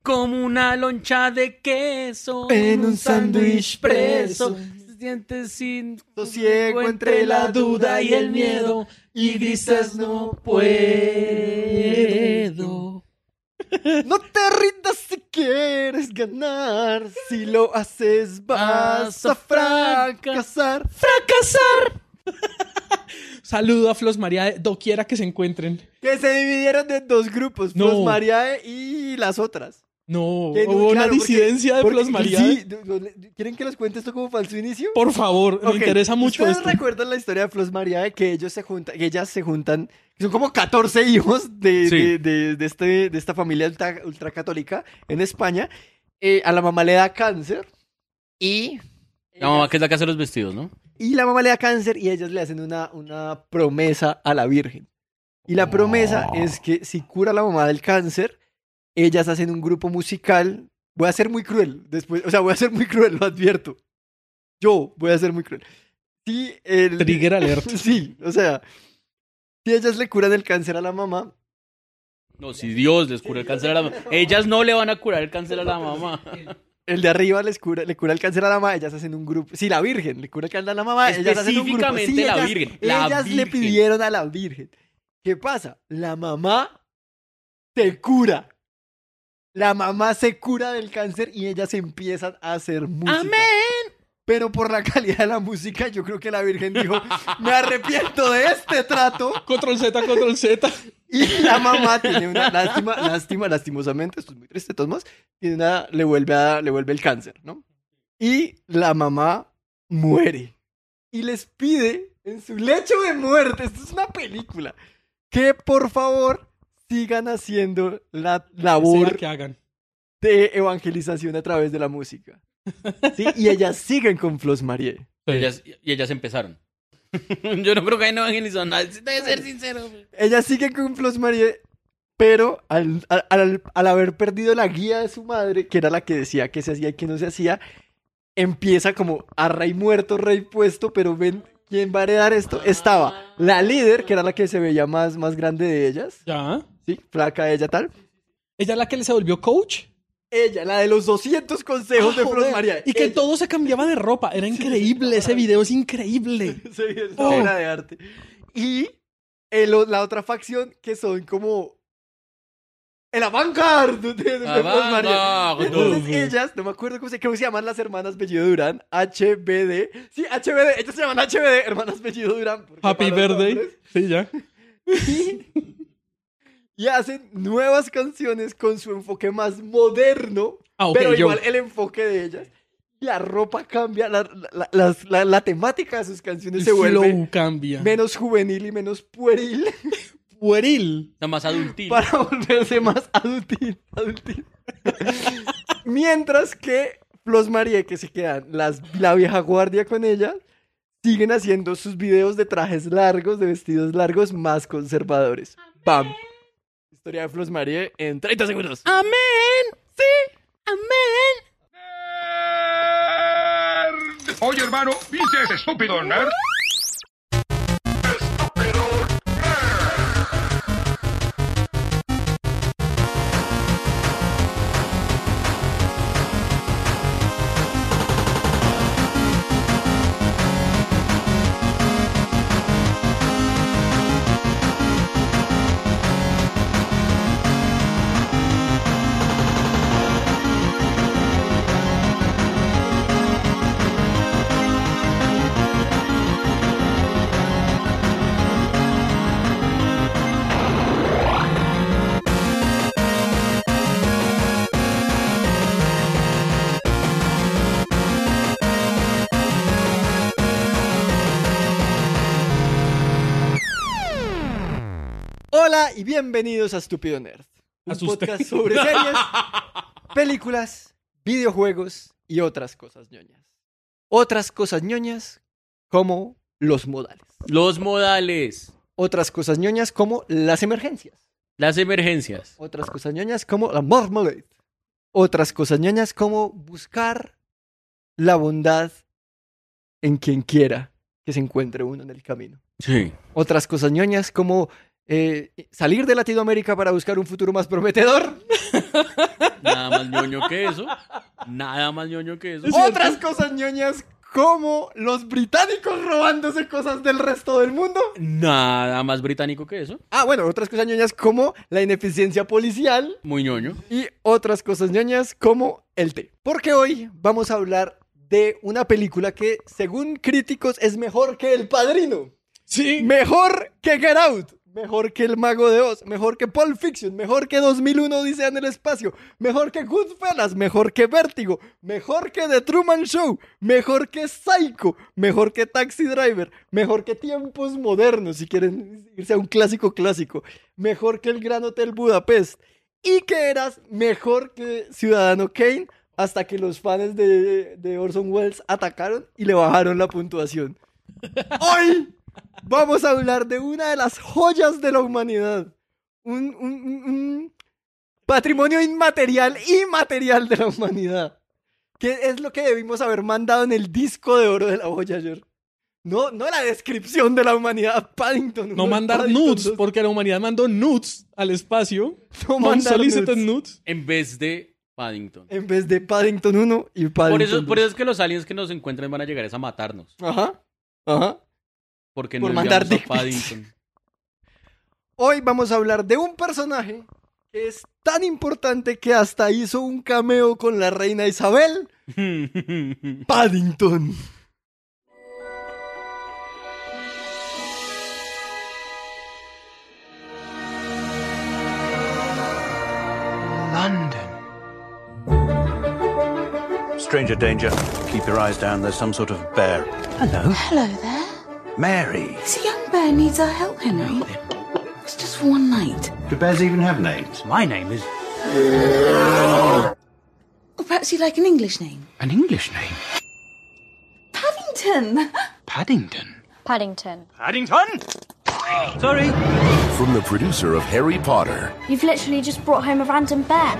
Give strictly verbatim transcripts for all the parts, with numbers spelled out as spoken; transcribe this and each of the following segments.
como una loncha de queso en un sándwich preso. Te sientes sin Sosiego entre la duda y el miedo y dices no puedo. No te rindas si quieres ganar. Si lo haces vas a fracasar. ¡Fracasar! Saludo a Flos Mariae, doquiera que se encuentren. Que se dividieron en dos grupos, No. Flos Mariae y las otras. No, Que no, hubo claro, una disidencia porque- de Flos porque- Mariae. sí, do- do- ¿quieren que les cuente esto como falso inicio? Por favor, me Ok, interesa mucho ¿ustedes esto. recuerdan la historia de Flos Mariae? Que ellos se juntan, que ellas se juntan, que son como catorce hijos de, Sí. de, de- de este, de esta familia ultra, ultracatólica en España. Eh, a la mamá le da cáncer y... La mamá que es la que hace los vestidos, ¿no? Y la mamá le da cáncer y ellas le hacen una, una promesa a la Virgen. Y la promesa es que si cura a la mamá del cáncer, ellas hacen un grupo musical. Voy a ser muy cruel después, o sea, voy a ser muy cruel, lo advierto. Yo voy a ser muy cruel. Si el... Trigger alert. Sí, o sea, si ellas le curan el cáncer a la mamá, No, si Dios les cura el cáncer a la mamá. Ellas no le van a curar el cáncer a la mamá. el de arriba les cura, le cura el cáncer a la mamá, ellas hacen un grupo. Si la Virgen le cura el cáncer a la mamá, ellas hacen un grupo. Específicamente Sí, la ellas- Virgen, la ellas le Virgen. pidieron a la Virgen. ¿Qué pasa? La mamá se cura. La mamá se cura del cáncer y ellas empiezan a hacer música. ¡Amén! Pero por la calidad de la música, yo creo que la Virgen dijo, me arrepiento de este trato. Control Z, control Z. Y la mamá tiene una lástima, lástima, lastimosamente, esto es muy triste de todos modos, tiene una, le vuelve a, le vuelve el cáncer, ¿no? Y la mamá muere. Y les pide en su lecho de muerte, esto es una película, que por favor sigan haciendo la Sea labor que hagan. de evangelización a través de la música. ¿Sí? Y ellas siguen con Flos Mariae. Ellas, y ellas empezaron. Yo no creo que hayan evangelizado a nadie. Debe ser sincero. Ella sigue con Flos Mariae, pero al, al, al- al haber perdido la guía de su madre, que era la que decía que se hacía y que no se hacía, empieza como a rey muerto, rey puesto, pero ven quién va a heredar esto. Estaba la líder, que era la que se veía más, más grande de ellas, Ya. ¿sí? Flaca ella tal. ¿Ella es la que se volvió coach? Ella, la de los doscientos consejos Ah, de Flos joder. Mariae. Y que Ella. todo se cambiaba de ropa. Era increíble. Ese video es increíble. Sí, es Oh. una obra de arte. Y el o- la otra facción que son como el avant-garde de, de, de Flos Mariae. Avant-garde. Entonces ellas, no me acuerdo cómo se, cómo se llaman las hermanas Bellido Durán, H B D. Sí, H B D, ellas se llaman H B D, hermanas Bellido Durán. porque Happy para los birthday. hombres. Sí, ya. Y hacen nuevas canciones con su enfoque más moderno, Ah, ok, pero yo. igual el enfoque de ellas. La ropa cambia, la, la, la, la- la temática de sus canciones El se vuelve flow cambia. menos juvenil y menos pueril Pueril. Está más adultil. para volverse más adultil. adultil. Mientras que Flos Mariae, que se quedan las, la vieja guardia con ella, siguen haciendo sus videos de trajes largos, de vestidos largos más conservadores. ¡Pam! Historia de Flos Mariae en treinta segundos. Amén. Sí. Amén. Oye, hermano, ¿viste ese estúpido nerd? Hola y bienvenidos a Estúpido Nerd. Un Asusté. podcast sobre series, películas, videojuegos y otras cosas ñoñas. Otras cosas ñoñas como los modales. Los modales. Otras cosas ñoñas como las emergencias. Las emergencias. Otras cosas ñoñas como la marmalade. Otras cosas ñoñas como buscar la bondad en quien quiera que se encuentre uno en el camino. Sí. Otras cosas ñoñas como eh, salir de Latinoamérica para buscar un futuro más prometedor. Nada más ñoño que eso. Nada más ñoño que eso. Otras cosas ñoñas como los británicos robándose cosas del resto del mundo. Nada más británico que eso. Ah, bueno, otras cosas ñoñas como la ineficiencia policial. Muy ñoño. Y otras cosas ñoñas como el té. Porque hoy vamos a hablar de una película que, según críticos, es mejor que El Padrino. Sí. Mejor que Get Out. Mejor que El Mago de Oz. Mejor que Pulp Fiction. Mejor que dos mil uno Odisea en el espacio. Mejor que Goodfellas. Mejor que Vértigo. Mejor que The Truman Show. Mejor que Psycho. Mejor que Taxi Driver. Mejor que Tiempos Modernos, si quieren irse a un clásico clásico. Mejor que El Gran Hotel Budapest. Y que eras mejor que Ciudadano Kane, hasta que los fans de, de Orson Welles atacaron y le bajaron la puntuación. Hoy vamos a hablar de una de las joyas de la humanidad. Un, un, un, un patrimonio inmaterial y material de la humanidad. Que es lo que debimos haber mandado en el disco de oro de la Voyager. No, no la descripción de la humanidad, Paddington. No mandar Paddington nudes, dos. porque la humanidad mandó nudes al espacio. No mandar Unsolicited nudes. nudes. En vez de Paddington. En vez de Paddington uno y Paddington Por eso, por dos. eso es que los aliens que nos encuentren van a llegar es a matarnos. Ajá, ajá. Porque Por no mandar enviamos dick a pics. Paddington. Hoy vamos a hablar de un personaje que es tan importante que hasta hizo un cameo con la reina Isabel. Paddington. London. Stranger danger. Keep your eyes down. There's some sort of bear. Hello. Hello there. Mary. It's a young bear needs our help, Henry. It's just for one night. Do bears even have names? My name is Or perhaps you'd like an English name. an English name. Paddington. Paddington. Paddington. Paddington? Sorry. From the producer of Harry Potter, You've literally just brought home a random bear.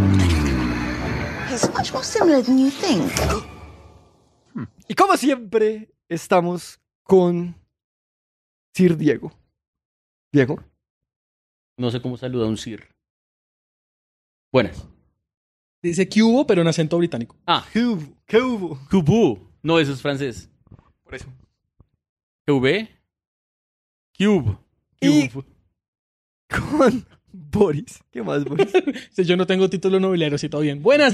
He's much more similar than you think. Y como siempre, estamos con Sir Diego. Diego. No sé cómo saluda un sir. Buenas. Dice que hubo, pero en acento británico. Ah, ¿Qué hubo? ¿Qué hubo? Cubu. No, eso es francés. Por eso. Q V. Cube. Y- Cube. Con Boris. ¿Qué más, Boris? Si yo no tengo título nobiliario, sí, todo bien. Buenas.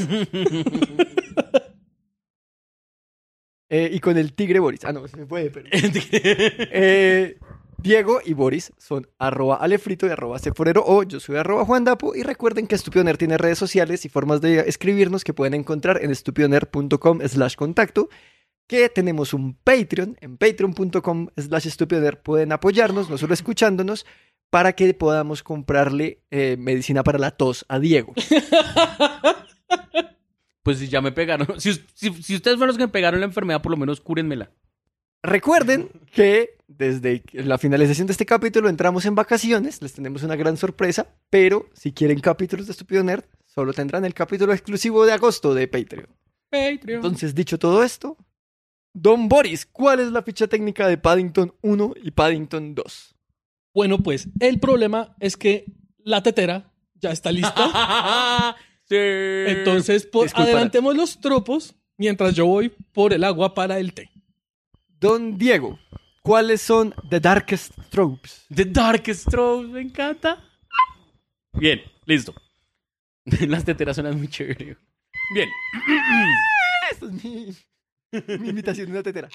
Eh, y con el tigre Boris. Ah, no, se me puede, pero... Eh, Diego y Boris son arroba alefrito y arroba ceforero o yo soy arroba Juan Dapo. Y recuerden que Estúpido Nerd tiene redes sociales y formas de escribirnos que pueden encontrar en estupidonerd.com slash contacto. Que tenemos un Patreon, en patreon.com slash estupidonerd pueden apoyarnos, no solo escuchándonos, para que podamos comprarle eh, medicina para la tos a Diego. Pues si ya me pegaron. Si, si, si ustedes fueron los que me pegaron la enfermedad, por lo menos cúrenmela. Recuerden que desde la finalización de este capítulo entramos en vacaciones, les tenemos una gran sorpresa, pero si quieren capítulos de Estúpido Nerd, solo tendrán el capítulo exclusivo de agosto de Patreon. Patreon. Entonces, dicho todo esto, Don Boris, ¿cuál es la ficha técnica de Paddington uno y Paddington dos? Bueno, pues el problema es que la tetera ya está lista. Sí. Entonces, por- Disculpa. adelantemos los tropos mientras yo voy por el agua para el té. Don Diego, ¿cuáles son The Darkest Tropes? The Darkest Tropes, me encanta. Bien, listo. Las teteras suenan muy chévere. Bien. Esta es mi, mi imitación de una tetera.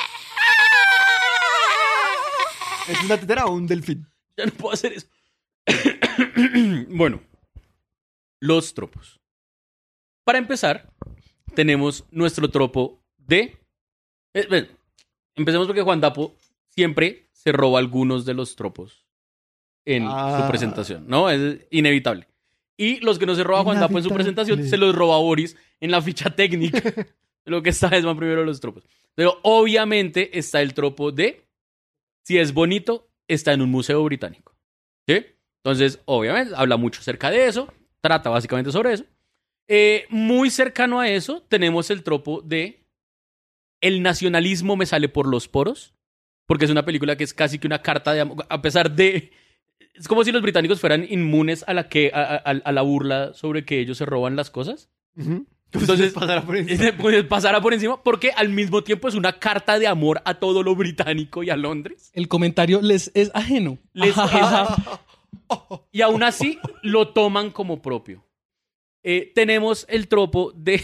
¿Es una tetera o un delfín? Ya no puedo hacer eso. Bueno, los tropos. Para empezar, tenemos nuestro tropo de... Eh, bueno, empecemos porque Juan Dapo siempre se roba algunos de los tropos en Ah. su presentación, ¿no? Es inevitable. Y los que no se roba Juan Dapo en su Inevitable. presentación, se los roba Boris en la ficha técnica. Lo que está es más primero los tropos. Pero obviamente está el tropo de... Si es bonito, está en un museo británico. ¿Sí? Entonces, obviamente, habla mucho acerca de eso. Trata básicamente sobre eso. Eh, muy cercano a eso, tenemos el tropo de el nacionalismo me sale por los poros. Porque es una película que es casi que una carta de amor. A pesar de es como si los británicos fueran inmunes a la, que, a, a, a la burla sobre que ellos se roban las cosas. Uh-huh. Entonces, pasará por encima. Pues, pasará por encima porque al mismo tiempo es una carta de amor a todo lo británico y a Londres. El comentario les es ajeno. Les es a- y aún así lo toman como propio. Eh, tenemos el tropo de...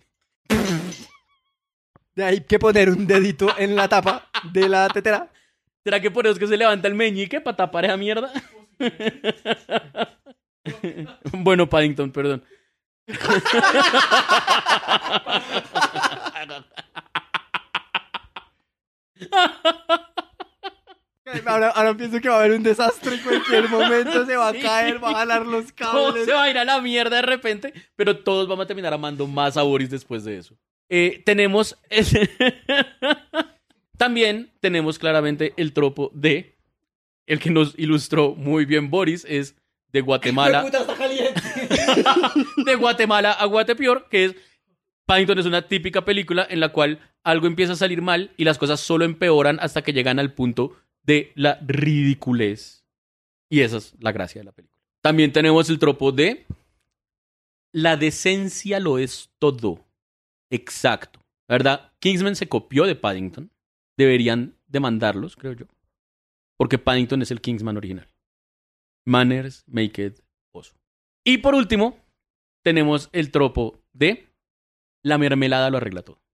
De ahí que poner un dedito en la tapa de la tetera. ¿Será que por eso es que se levanta el meñique para tapar esa mierda? Bueno, Paddington, perdón. Ahora, ahora pienso que va a haber un desastre en cualquier momento. Se va a caer, va a jalar los Todo cables. se va a ir a la mierda de repente, pero todos vamos a terminar amando más a Boris después de eso. Eh, tenemos... También tenemos claramente el tropo de... El que nos ilustró muy bien Boris es de Guatemala... ¡Puta, está caliente! de Guatemala a Guatepeor, que es... Paddington es una típica película en la cual algo empieza a salir mal y las cosas solo empeoran hasta que llegan al punto de la ridiculez. Y esa es la gracia de la película. También tenemos el tropo de... La decencia lo es todo. Exacto. ¿Verdad? Kingsman se copió de Paddington. Deberían demandarlos, creo yo. Porque Paddington es el Kingsman original. Manners make it oso. Y por último, tenemos el tropo de... La mermelada lo arregla todo.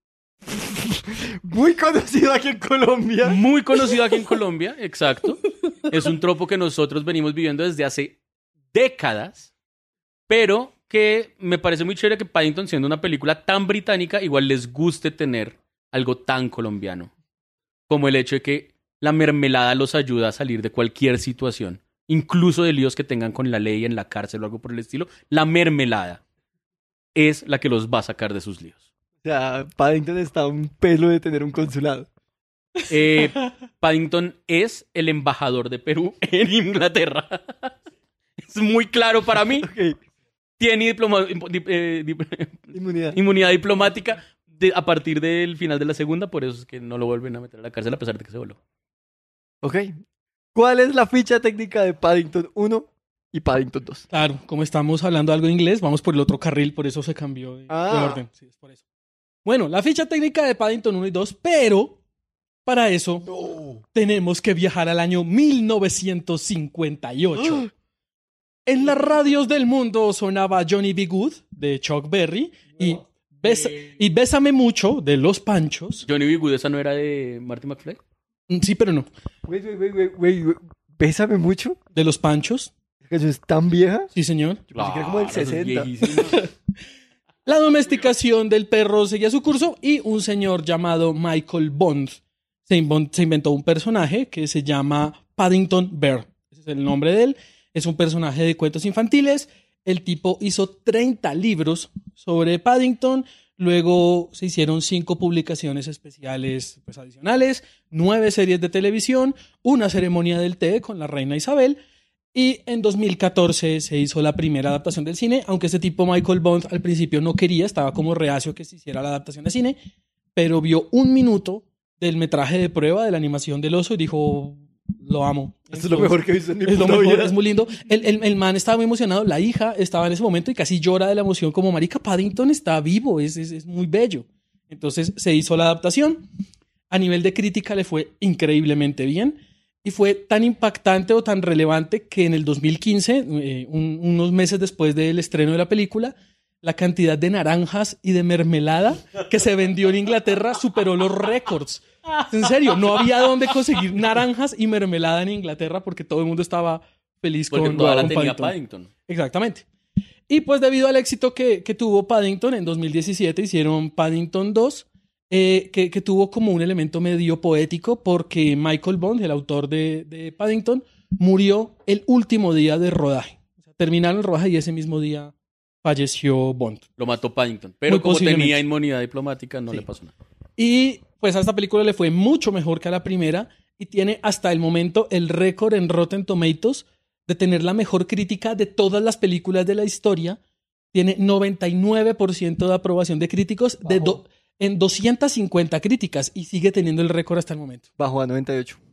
Muy conocido aquí en Colombia. Muy conocido aquí en Colombia, exacto. Es un tropo que nosotros venimos viviendo desde hace décadas, pero que me parece muy chévere que Paddington, siendo una película tan británica, igual les guste tener algo tan colombiano. Como el hecho de que la mermelada los ayuda a salir de cualquier situación, incluso de líos que tengan con la ley en la cárcel o algo por el estilo. La mermelada es la que los va a sacar de sus líos. O sea, Paddington está a un pelo de tener un consulado. Eh, Paddington es el embajador de Perú en Inglaterra. Es muy claro para mí. Ok. Tiene diploma, dip- eh, dip- Inmunidad. inmunidad diplomática de- a partir del final de la segunda, por eso es que no lo vuelven a meter a la cárcel a pesar de que se voló. Ok. ¿Cuál es la ficha técnica de Paddington uno y Paddington dos? Claro, como estamos hablando algo de inglés, vamos por el otro carril, por eso se cambió de, Ah. de orden. Sí, es por eso. Bueno, la ficha técnica de Paddington uno y dos, pero para eso tenemos que viajar al año mil novecientos cincuenta y ocho. En las radios del mundo sonaba Johnny B. Good de Chuck Berry y, Besa- y Bésame Mucho de Los Panchos. Johnny B. Good, ¿esa no era de Marty McFly? Mm, Sí, pero no. Güey, güey, güey, güey, güey, güey. Bésame mucho. De Los Panchos. ¿Esa canción es tan vieja? Sí, señor. Yo pensé que era como del Claro, eso es sesenta. viejísimo. La domesticación del perro seguía su curso y un señor llamado Michael Bond se, invon- se inventó un personaje que se llama Paddington Bear. Ese es el nombre de él. Es un personaje de cuentos infantiles. El tipo hizo treinta libros sobre Paddington. Luego se hicieron cinco publicaciones especiales pues, adicionales, nueve series de televisión, una ceremonia del té con la reina Isabel. Y en dos mil catorce se hizo la primera adaptación del cine, aunque este tipo Michael Bond al principio no quería, estaba como reacio que se hiciera la adaptación de cine, pero vio un minuto del metraje de prueba de la animación del oso y dijo, lo amo. Esto es lo mejor que he visto en mi Es lo puta mejor, vida. es muy lindo. El, el, el man estaba muy emocionado, la hija estaba en ese momento y casi llora de la emoción como marica, Paddington está vivo, es, es, es muy bello. Entonces se hizo la adaptación. A nivel de crítica le fue increíblemente bien. Y fue tan impactante o tan relevante que en el dos mil quince, eh, un- unos meses después del estreno de la película, la cantidad de naranjas y de mermelada que se vendió en Inglaterra superó los récords. En serio, no había dónde conseguir naranjas y mermelada en Inglaterra porque todo el mundo estaba feliz Porque con, toda la con tenía Paddington. Paddington. Exactamente. Y pues debido al éxito que, que tuvo Paddington, en dos mil diecisiete hicieron Paddington dos, eh, que, que tuvo como un elemento medio poético porque Michael Bond, el autor de, de Paddington, murió el último día de rodaje. O sea, terminaron el rodaje y ese mismo día falleció Bond. Lo mató Paddington. Pero Muy como posiblemente. tenía inmunidad diplomática, no Sí. le pasó nada. Y pues a esta película le fue mucho mejor que a la primera y tiene hasta el momento el récord en Rotten Tomatoes de tener la mejor crítica de todas las películas de la historia. Tiene noventa y nueve por ciento de aprobación de críticos de do- en doscientas cincuenta críticas y sigue teniendo el récord hasta el momento. Bajo a noventa y ocho.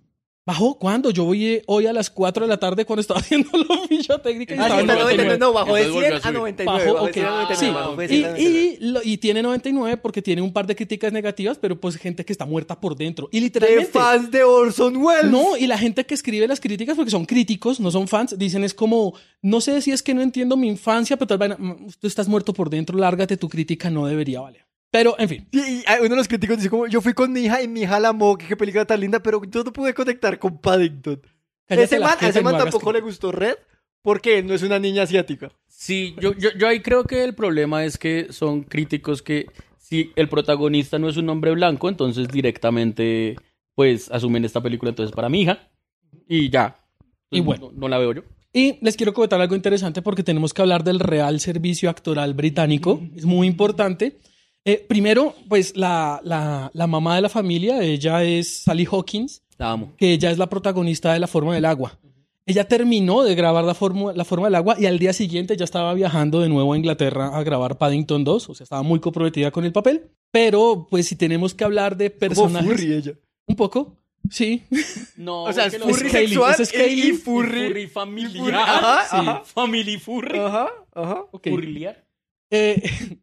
¿Bajó? ¿Cuándo? Yo voy eh, hoy a las cuatro de la tarde cuando estaba haciendo la ficha técnica. y Ah, estaba sí, en está noventa y nueve. noventa y nueve, no, bajó de Entonces volvió cien a a subir. noventa y nueve. Bajó, bajó de ok. cien a noventa y Sí, nueve, bajó de y, cien a noventa y nueve. y, lo- y tiene noventa y nueve porque tiene un par de críticas negativas, pero pues gente que está muerta por dentro. Y De literalmente... fans de Orson Welles. No, y la gente que escribe las críticas, porque son críticos, no son fans, dicen es como, no sé si es que no entiendo mi infancia, pero tal vez mm, tú estás muerto por dentro, lárgate, tu crítica no debería valer. Pero, en fin. Y, y uno de los críticos dice como, yo fui con mi hija y mi hija la amó, que qué película tan linda, pero yo no pude conectar con Paddington. Cállate Ese la man, a jeta ese y no man hagas tampoco le crítica. gustó Red, porque él no es una niña asiática. Sí, yo, yo, yo ahí creo que el problema es que son críticos que si el protagonista no es un hombre blanco, entonces directamente pues asumen esta película entonces para mi hija y ya. Y bueno. No, no la veo yo. Y les quiero comentar algo interesante porque tenemos que hablar del Real Servicio Actoral Británico. Es muy importante. Eh, primero, pues la, la, la mamá de la familia, ella es Sally Hawkins, La amo. que ella es la protagonista de La Forma del Agua. Ella terminó de grabar La Forma, la Forma del Agua y al día siguiente ya estaba viajando de nuevo a Inglaterra a grabar Paddington dos, o sea, estaba muy comprometida con el papel. Pero, pues, si tenemos que hablar de Como personajes... furry ella. Un poco, sí. No, O sea, es que lo- furry Scaly, sexual es Scaly y, y y furry. furry familiar. furry, ajá, sí. ajá. Family furry. Ajá, ajá. Ok. Furriar. Eh,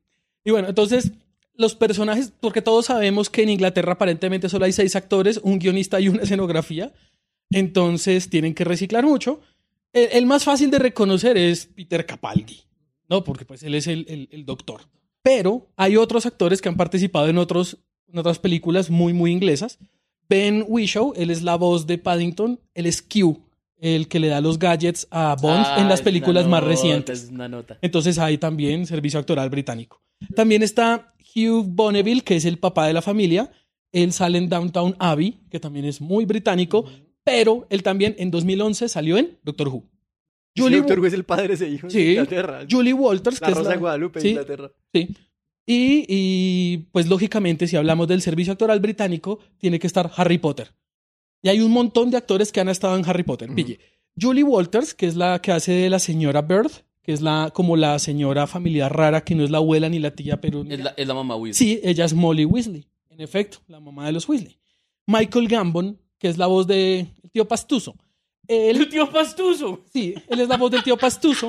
y bueno, entonces, los personajes, porque todos sabemos que en Inglaterra aparentemente solo hay seis actores, un guionista y una escenografía, entonces tienen que reciclar mucho. El, el más fácil de reconocer es Peter Capaldi, ¿no? Porque pues él es el, el- el doctor. Pero hay otros actores que han participado en, otros, en otras películas muy, muy inglesas. Ben Whishaw, él es la voz de Paddington, él es Q, el que le da los gadgets a Bond Ah, en las es películas una más nota, recientes. Es una nota. Entonces hay también servicio actoral británico. También está Hugh Bonneville, que es el papá de la familia. Él sale en Downton Abbey, que también es muy británico, pero él también en dos mil once salió en Doctor Who. Julie Julie, Doctor Who es el padre de ese hijo Sí. de Inglaterra. Julie Walters, La que es Rosa la... de Guadalupe de Sí. Inglaterra. Sí. Y, y, pues lógicamente si hablamos del servicio actoral británico, tiene que estar Harry Potter. Y hay un montón de actores que han estado en Harry Potter. Pille. Julie Walters, que es la que hace de la señora Bird, que es la como la señora familiar rara, que no es la abuela ni la tía, pero... Es la, es la mamá Weasley. Sí, ella es Molly Weasley, en efecto, la mamá de los Weasley. Michael Gambon, que es la voz de el tío Pastuso. El Él, tío Pastuso. sí, él es la voz del tío Pastuso.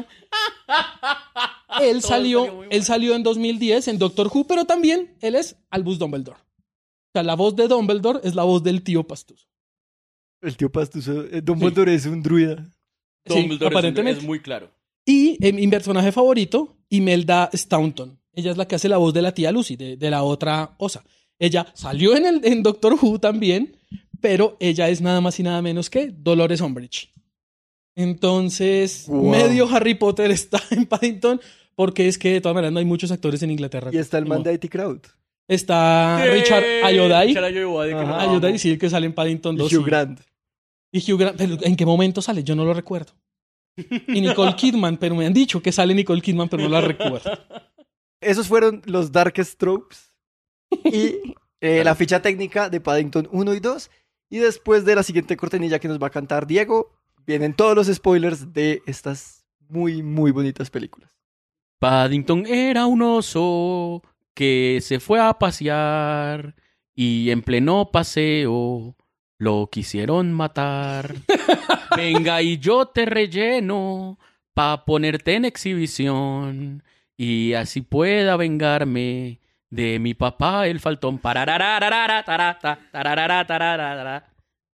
Él Todo salió, salió muy él bueno. salió en dos mil diez en Doctor Who, pero también él es Albus Dumbledore. O sea, la voz de Dumbledore es la voz del tío Pastuso. El tío Pastuso. eh, Dumbledore es un druida. Sí, Dumbledore es un- aparentemente. es muy claro. Y eh, mi personaje favorito, Imelda Staunton. Ella es la que hace la voz de la tía Lucy, de, de la otra osa. Ella salió en, el, en Doctor Who también, pero ella es nada más y nada menos que Dolores Umbridge. Entonces, Wow. medio Harry Potter está en Paddington, porque es que de todas maneras no hay muchos actores en Inglaterra. Y está el Ni man modo. de I T Crowd. Está Eh, Richard Ayoade. Richard Ayoade, que Ajá. lo amo. Ayoade, sí, el que sale en Paddington Y dos. Hugh sí. Grant. Y Hugh Grant, pero ¿en qué momento sale? Yo no lo recuerdo. Y Nicole Kidman, pero me han dicho que sale Nicole Kidman, pero no la recuerdo. Esos fueron los Darkest Tropes. Y eh, la ficha técnica de Paddington uno y dos. Y después de la siguiente cortinilla que nos va a cantar Diego, vienen todos los spoilers de estas muy, muy bonitas películas. Paddington era un oso que se fue a pasear y en pleno paseo lo quisieron matar. Venga y yo te relleno pa' ponerte en exhibición y así pueda vengarme de mi papá el faltón. Pararararara, tarata, tararara, tararara.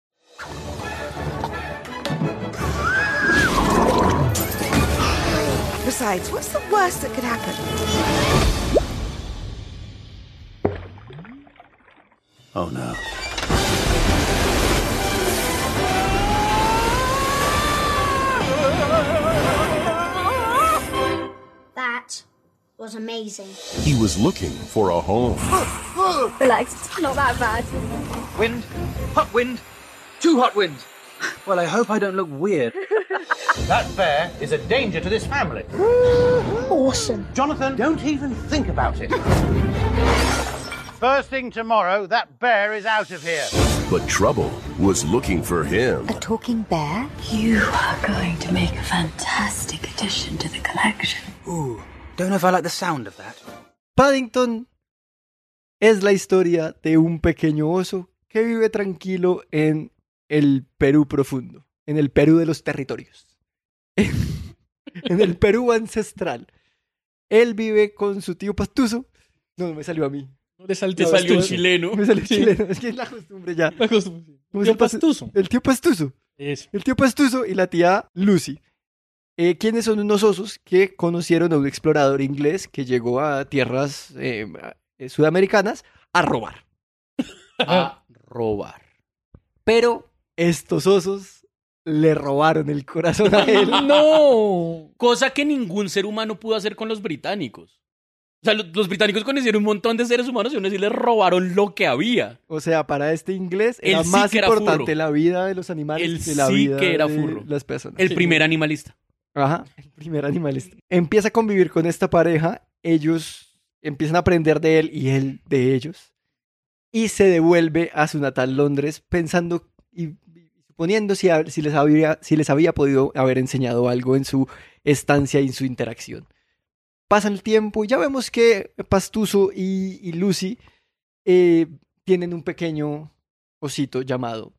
Besides, what's the worst that could happen? Oh no. That was amazing. He was looking for a home. Relax, it's not that bad. Wind, hot wind, too hot wind. Well, I hope I don't look weird. That bear is a danger to this family. Awesome. Jonathan, don't even think about it. First thing tomorrow, that bear is out of here. But trouble was looking for him. A talking bear? You are going to make a fantastic addition to the collection. Ooh, don't know if I like the sound of that. Paddington es la historia de un pequeño oso que vive tranquilo en el Perú profundo, en el Perú de los territorios, en el Perú ancestral. Él vive con su tío Pastuso. No, no me salió a mí. No le salió, Te salió un chileno. Me salió Sí. chileno. Es que es la costumbre ya. La costumbre. ¿Cómo Tío se pasa? Pastuso. El tío Pastuso. Eso. El tío Pastuso y la tía Lucy. Eh, ¿Quiénes son unos osos que conocieron a un explorador inglés que llegó a tierras eh, eh, sudamericanas a robar? A robar. Pero estos osos le robaron el corazón a él. ¡No! Cosa que ningún ser humano pudo hacer con los británicos. O sea, los, los británicos conocieron un montón de seres humanos y aún así les robaron lo que había. O sea, para este inglés era Él sí más que era importante furro. la vida de los animales Él que la sí vida que era de furro. las personas. El Sí. primer animalista. Ajá, el primer animalista. Empieza a convivir con esta pareja, ellos empiezan a aprender de él y él de ellos, y se devuelve a su natal Londres pensando y, y suponiendo si, ha- si, les había, si les había podido haber enseñado algo en su estancia y en su interacción. Pasa el tiempo y ya vemos que Pastuso y, y Lucy eh, tienen un pequeño osito llamado...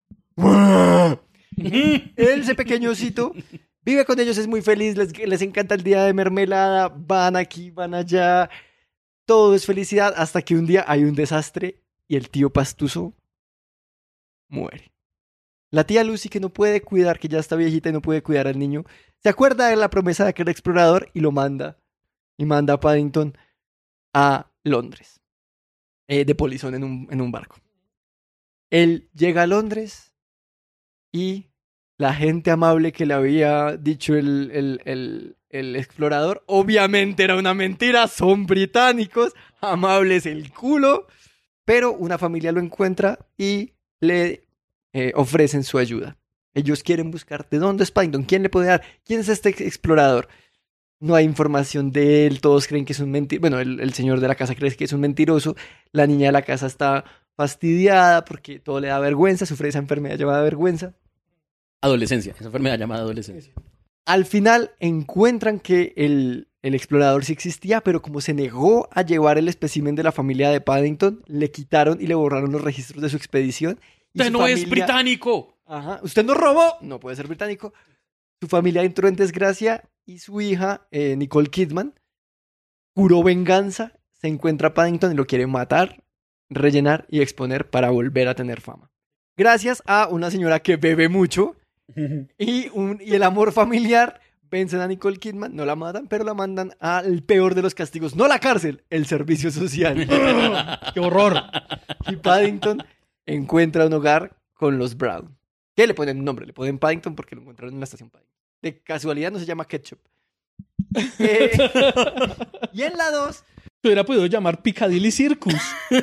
Él, ese pequeño osito, vive con ellos, es muy feliz, les, les encanta el día de mermelada, van aquí, van allá, todo es felicidad, hasta que un día hay un desastre y el tío Pastuso muere. La tía Lucy, que no puede cuidar, que ya está viejita y no puede cuidar al niño, se acuerda de la promesa de aquel explorador y lo manda, y manda a Paddington a Londres, eh, de polizón en un, en un barco. Él llega a Londres y la gente amable que le había dicho el, el, el, el explorador, obviamente era una mentira, son británicos, amables el culo, pero una familia lo encuentra y le eh, ofrecen su ayuda. Ellos quieren buscar de dónde es Paddington, quién le puede dar, quién es este explorador. No hay información de él, todos creen que es un mentiroso. Bueno, el, el señor de la casa cree que es un mentiroso, la niña de la casa está fastidiada porque todo le da vergüenza, sufre esa enfermedad llamada vergüenza. Adolescencia, esa enfermedad llamada adolescencia. Al final encuentran que el, el explorador sí existía, pero como se negó a llevar el espécimen de la familia de Paddington, le quitaron y le borraron los registros de su expedición. Y ¡Usted su no es familia- británico! Ajá. ¿Usted nos robó? No puede ser británico. Su familia entró en desgracia y su hija, eh, Nicole Kidman, juró venganza, se encuentra a Paddington y lo quiere matar, rellenar y exponer para volver a tener fama. Gracias a una señora que bebe mucho y, un, y el amor familiar, vencen a Nicole Kidman, no la matan, pero la mandan al peor de los castigos, no la cárcel, el servicio social. ¡Qué horror! Y Paddington encuentra un hogar con los Brown. ¿Qué le ponen un nombre? Le ponen Paddington porque lo encontraron en la estación Paddington. De casualidad no se llama Ketchup. Eh, y en la dos, Se hubiera podido llamar Piccadilly Circus.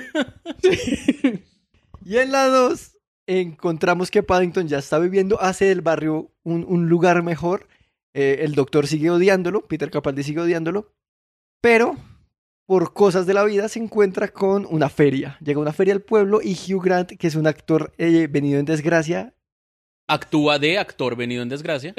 y en la dos encontramos que Paddington ya está viviendo, hace del barrio un, un lugar mejor. Eh, el doctor sigue odiándolo, Peter Capaldi sigue odiándolo, pero por cosas de la vida se encuentra con una feria. Llega una feria al pueblo y Hugh Grant, que es un actor eh, venido en desgracia, Actúa de actor venido en desgracia.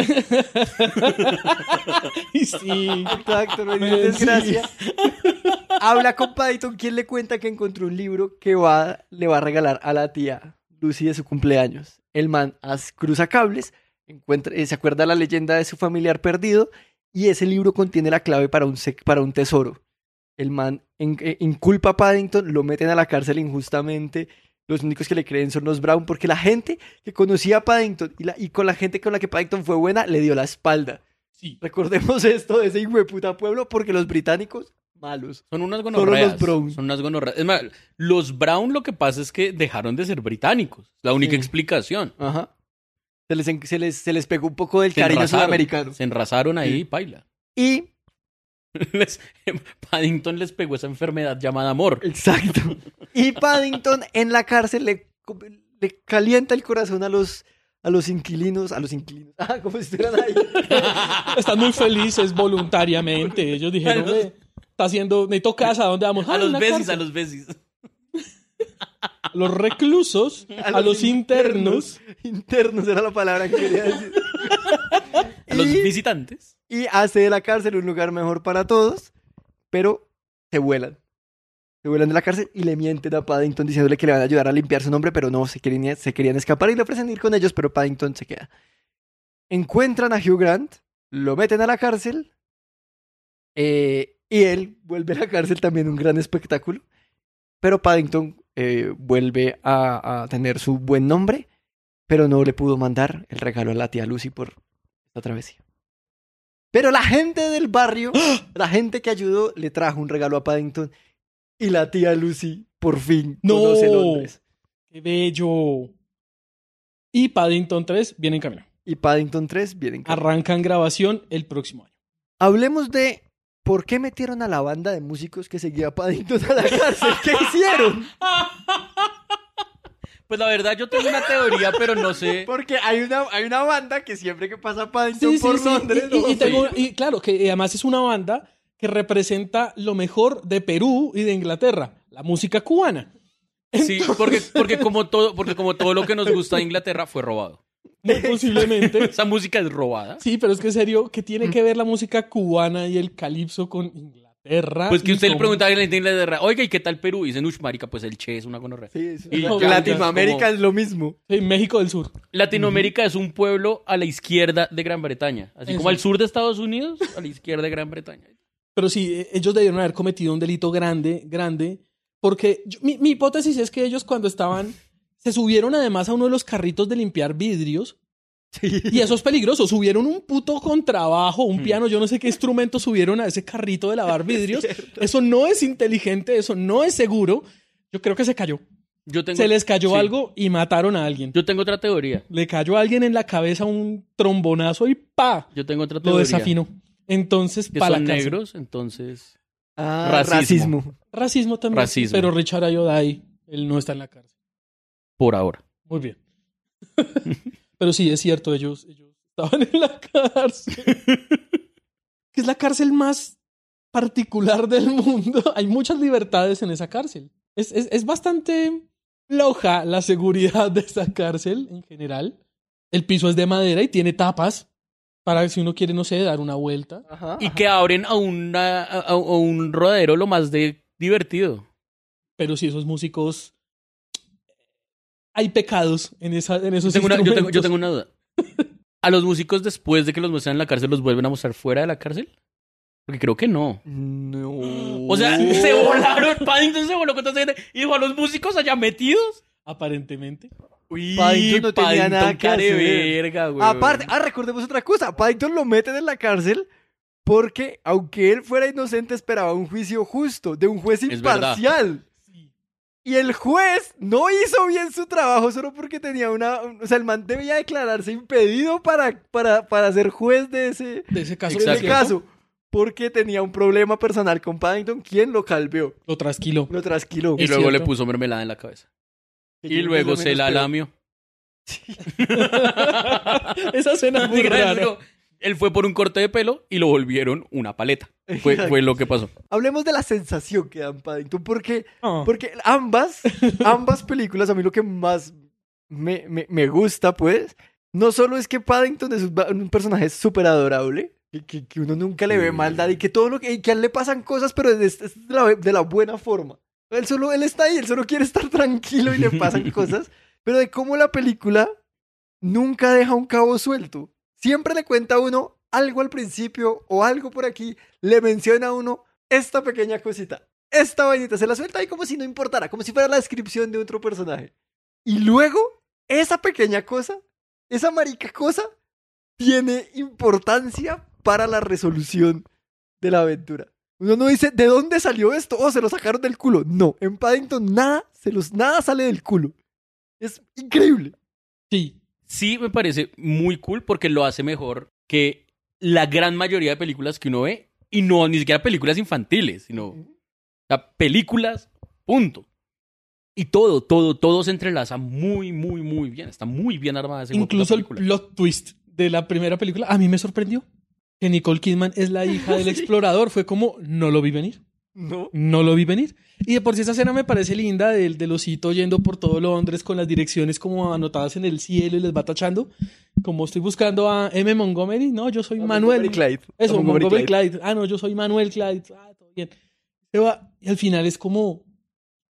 Y sí. actor venido en Sí. desgracia, habla con Paddington, quien le cuenta que encontró un libro que va, le va a regalar a la tía Lucy de su cumpleaños. El man as- cruza cables, encuentra, eh, se acuerda la leyenda de su familiar perdido y ese libro contiene la clave para un, sec- para un tesoro. El man en- eh, inculpa a Paddington, lo meten a la cárcel injustamente. Los únicos que le creen son los Brown porque la gente que conocía a Paddington y, la, y con la gente con la que Paddington fue buena le dio la espalda. Sí. Recordemos esto de ese hijo de puta pueblo porque los británicos, malos. Son unas Solo gonorreas. los Brown. Son unas gonorreas. Es más, los Brown lo que pasa es que dejaron de ser británicos. La única Sí. explicación. Ajá. Se les, en- se les, se les pegó un poco del Se cariño enrasaron. sudamericano. Se enrasaron ahí, Sí. paila. Y, Les- Paddington les pegó esa enfermedad llamada amor. exacto. Y Paddington en la cárcel le, le calienta el corazón a los, a los inquilinos. A los inquilinos. Ah, como si estuvieran ahí. Están muy felices voluntariamente. Ellos dijeron, A los- "Ve, está haciendo, necesito casa, ¿a dónde vamos? A "Ah, los una besis, cárcel". a los besis. A los reclusos, a, los internos. Internos era la palabra que quería decir. A los Y- visitantes. Y hace de la cárcel un lugar mejor para todos, pero se vuelan. se vuelan de la cárcel y le mienten a Paddington diciéndole que le van a ayudar a limpiar su nombre, pero no, se querían, se querían escapar y le ofrecen ir con ellos, pero Paddington se queda. Encuentran a Hugh Grant, lo meten a la cárcel eh, y él vuelve a la cárcel, también un gran espectáculo, pero Paddington eh, vuelve a, a tener su buen nombre, pero no le pudo mandar el regalo a la tía Lucy por esta travesía. Pero la gente del barrio, la gente que ayudó, le trajo un regalo a Paddington. Y la tía Lucy por fin ¡No! conoce Londres. ¡Qué bello! Y Paddington tres viene en camino. Y Paddington tres viene en camino. Arrancan grabación el próximo año. Hablemos de por qué metieron a la banda de músicos que seguía a Paddington a la cárcel. ¿Qué hicieron? Pues la verdad yo tengo una teoría, pero no sé. Porque hay una, hay una banda que siempre que pasa Paddington Sí, sí, por sí. Londres... Y, y- ¿no? y tengo- y claro, que además es una banda que representa lo mejor de Perú y de Inglaterra, la música cubana. Sí, porque, porque, como todo, porque como todo lo que nos gusta de Inglaterra fue robado. Muy posiblemente. Esa música es robada. Sí, pero es que en serio, ¿qué tiene que ver la música cubana y el calipso con Inglaterra? Pues que Y usted le con- pregunta a alguien de Inglaterra, oiga, ¿y qué tal Perú? Y dicen, ush, marica, pues el Che es una gonorrea. Sí, es- Y la- ya, Latinoamérica ya es es lo mismo. Sí, México del Sur. Latinoamérica es un pueblo a la izquierda de Gran Bretaña. Así Eso. como al sur de Estados Unidos, a la izquierda de Gran Bretaña. Pero sí, eh, ellos debieron haber cometido un delito grande, grande, porque yo- mi, mi hipótesis es que ellos cuando estaban, se subieron además a uno de los carritos de limpiar vidrios, y eso es peligroso, subieron un puto contrabajo, un piano, yo no sé qué instrumento subieron a ese carrito de lavar vidrios, eso no es inteligente, eso no es seguro, yo creo que se cayó. Yo tengo, Se les cayó sí. algo y mataron a alguien. Yo tengo otra teoría. Le cayó a alguien en la cabeza un trombonazo y ¡pa! Yo tengo otra Lo teoría. desafinó. Entonces, Que para son la cárcel. negros, entonces... Ah, Racismo. racismo. Racismo también. Racismo. Pero Richard Ayoade, él no está en la cárcel. Por ahora. Muy bien. Pero sí, es cierto, ellos, ellos estaban en la cárcel. Que es la cárcel más particular del mundo. Hay muchas libertades en esa cárcel. Es, es, es bastante floja la seguridad de esa cárcel en general. El piso es de madera y tiene tapas para si uno quiere, no sé, dar una vuelta. Ajá, Y ajá. que abren a, una, a, a un rodadero lo más de divertido. Pero si esos músicos... Hay pecados en, esa, en esos Tengo una- yo, tengo, yo instrumentos. tengo una duda. ¿A los músicos después de que los muestran en la cárcel los vuelven a mostrar fuera de la cárcel? Porque creo que no. No. O sea, se volaron. Paddington se voló con toda esa gente y dejó a los músicos allá metidos. Aparentemente. Uy, Paddington no tenía nada que care hacer. verga, güey. Aparte, ah, recordemos otra cosa. Paddington lo meten en la cárcel porque, aunque él fuera inocente, esperaba un juicio justo, de un juez Es verdad. imparcial. Y el juez no hizo bien su trabajo solo porque tenía una... O sea, el man debía declararse impedido para, para, para ser juez de ese, De ese caso. de ese Exacto. caso. Porque tenía un problema personal con Paddington, quien lo calveó, Lo trasquiló. lo trasquiló. Y Es luego le cierto. puso mermelada en la cabeza. Que Y yo luego creo que se es la menos lamió. Esa escena es muy rara. Luego, él fue por un corte de pelo y lo volvieron una paleta. Fue, Exacto. fue lo que pasó. Hablemos de la sensación que dan Paddington, porque, Ah. porque ambas, ambas películas, a mí lo que más me, me, me gusta, pues, no solo es que Paddington es un, un personaje súper adorable, que, que, que uno nunca le ve maldad y que todo lo que, y que a él le pasan cosas, pero de, de la, de la buena forma. Él solo, él está ahí, él solo quiere estar tranquilo y le pasan cosas, pero de cómo la película nunca deja un cabo suelto. Siempre le cuenta a uno algo al principio o algo por aquí, le menciona a uno esta pequeña cosita, esta vainita, se la suelta ahí como si no importara, como si fuera la descripción de otro personaje. Y luego, esa pequeña cosa, esa marica cosa, tiene importancia para la resolución de la aventura. Uno no dice, ¿de dónde salió esto? Oh, se lo sacaron del culo. No, en Paddington nada, se los, nada sale del culo. Es increíble. Sí. Sí, me parece muy cool porque lo hace mejor que la gran mayoría de películas que uno ve. Y no, ni siquiera películas infantiles, sino o sea, películas, punto. Y todo, todo, todo se entrelaza muy, muy, muy bien. Está muy bien armada esa Incluso el película. plot twist de la primera película a mí me sorprendió. Que Nicole Kidman es la hija del Sí. explorador. Fue como, no lo vi venir. No. No lo vi venir. Y de por sí esa escena me parece linda del, del osito yendo por todo Londres con las direcciones como anotadas en el cielo y les va tachando. Como estoy buscando a M. Montgomery. No, yo soy A Manuel. Montgomery Clyde. Eso, A Montgomery, Montgomery Clyde. Ah, no, yo soy Manuel Clyde. Ah, todo bien. Se va, y al final es como,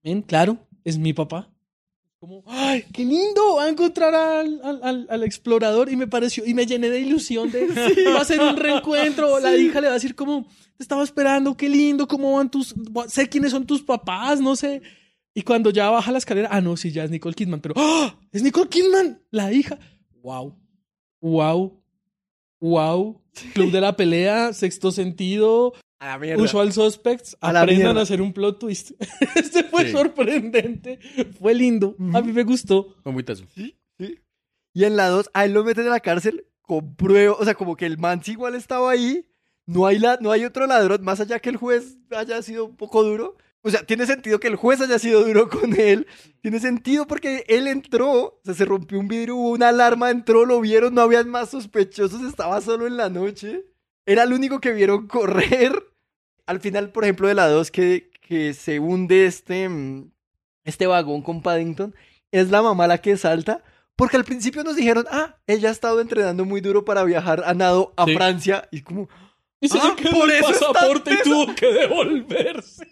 Ven, claro, es mi papá. Como, ¡ay, qué lindo! Va a encontrar al, al, al, al explorador. Y me pareció, y me llené de ilusión de sí. Va a ser un reencuentro. Sí. La hija le va a decir como, te estaba esperando, qué lindo, cómo van tus, sé quiénes son tus papás, no sé. Y cuando ya baja la escalera, ah, no, sí, ya es Nicole Kidman, pero ¡oh! ¡Es Nicole Kidman! La hija. ¡Wow! ¡Wow! ¡Wow! Club de la Pelea, Sexto Sentido, a la mierda. Usual Suspects, a aprendan a hacer un plot twist. Este fue sí. sorprendente, fue lindo, uh-huh. A mí me gustó. Fue muy teso. Sí, sí. Y en la dos, a él lo meten en la cárcel con prueba, o sea, como que el man sí igual estaba ahí, no hay, la, no hay otro ladrón, más allá que el juez haya sido un poco duro. O sea, tiene sentido que el juez haya sido duro con él. Tiene sentido porque él entró, o sea, se rompió un vidrio, hubo una alarma, entró, lo vieron, no habían más sospechosos, estaba solo en la noche. Era el único que vieron correr. Al final, por ejemplo, de la dos, que, que se hunde este, este vagón con Paddington, es la mamá la que salta. Porque al principio nos dijeron, ah, ella ha estado entrenando muy duro para viajar a nado a sí. Francia. Y como, y se ah, le quedó por el eso pasaporte y tuvo que devolverse.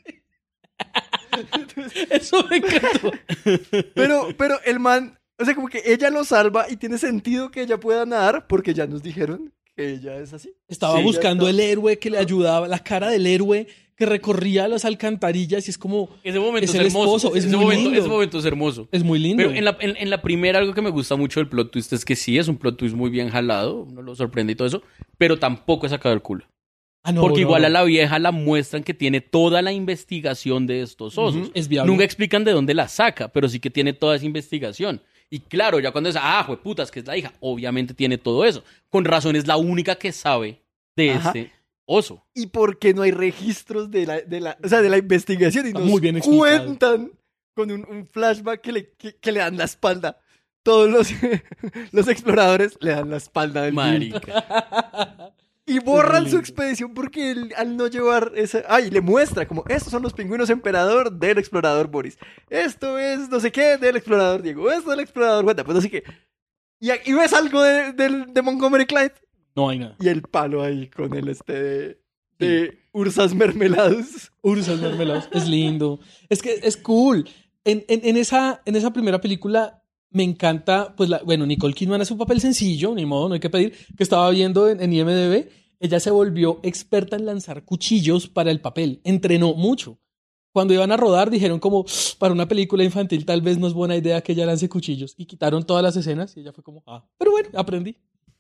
Eso me encantó. Pero, pero el man, o sea, como que ella lo salva y tiene sentido que ella pueda nadar porque ya nos dijeron que ella es así. Estaba sí, buscando el héroe que le ayudaba, la cara del héroe que recorría las alcantarillas y es como... Ese momento es, es hermoso. Esposo, es ese, muy momento, lindo. ese momento es hermoso. Es muy lindo. Pero en la, en, en la primera, algo que me gusta mucho del plot twist es que sí, es un plot twist muy bien jalado, uno lo sorprende y todo eso, pero tampoco es sacado el culo. Ah, no, Porque no, igual no. a la vieja la muestran que tiene toda la investigación de estos osos. Uh-huh. Es viable. Nunca explican de dónde la saca, pero sí que tiene toda esa investigación. Y claro, ya cuando es, ah, jueputas, que es la hija, obviamente tiene todo eso. Con razón es la única que sabe de Ajá. este oso. Y porque no hay registros de la, de la, o sea, de la investigación y Está nos muy bien cuentan con un, un flashback que le, que, que le dan la espalda. Todos los, los exploradores le dan la espalda del Marica. Y borran su expedición porque él, al no llevar ese... Ay, le muestra como, estos son los pingüinos emperador del explorador Boris. Esto es no sé qué del explorador Diego. Esto del explorador Wanda. Pues así que... Y, y ves algo de, de, de Montgomery Clive. No hay nada. Y el palo ahí con el este de, de sí. Ursas mermelados. Ursas mermelados. Es lindo. Es que es cool. En, en, en, esa, en esa primera película... Me encanta, pues, la, bueno, Nicole Kidman es un papel sencillo, ni modo, no hay que pedir, que estaba viendo en, en I M D B, ella se volvió experta en lanzar cuchillos para el papel, entrenó mucho. Cuando iban a rodar dijeron como, para una película infantil tal vez no es buena idea que ella lance cuchillos, y quitaron todas las escenas y ella fue como, ah, pero bueno, aprendí.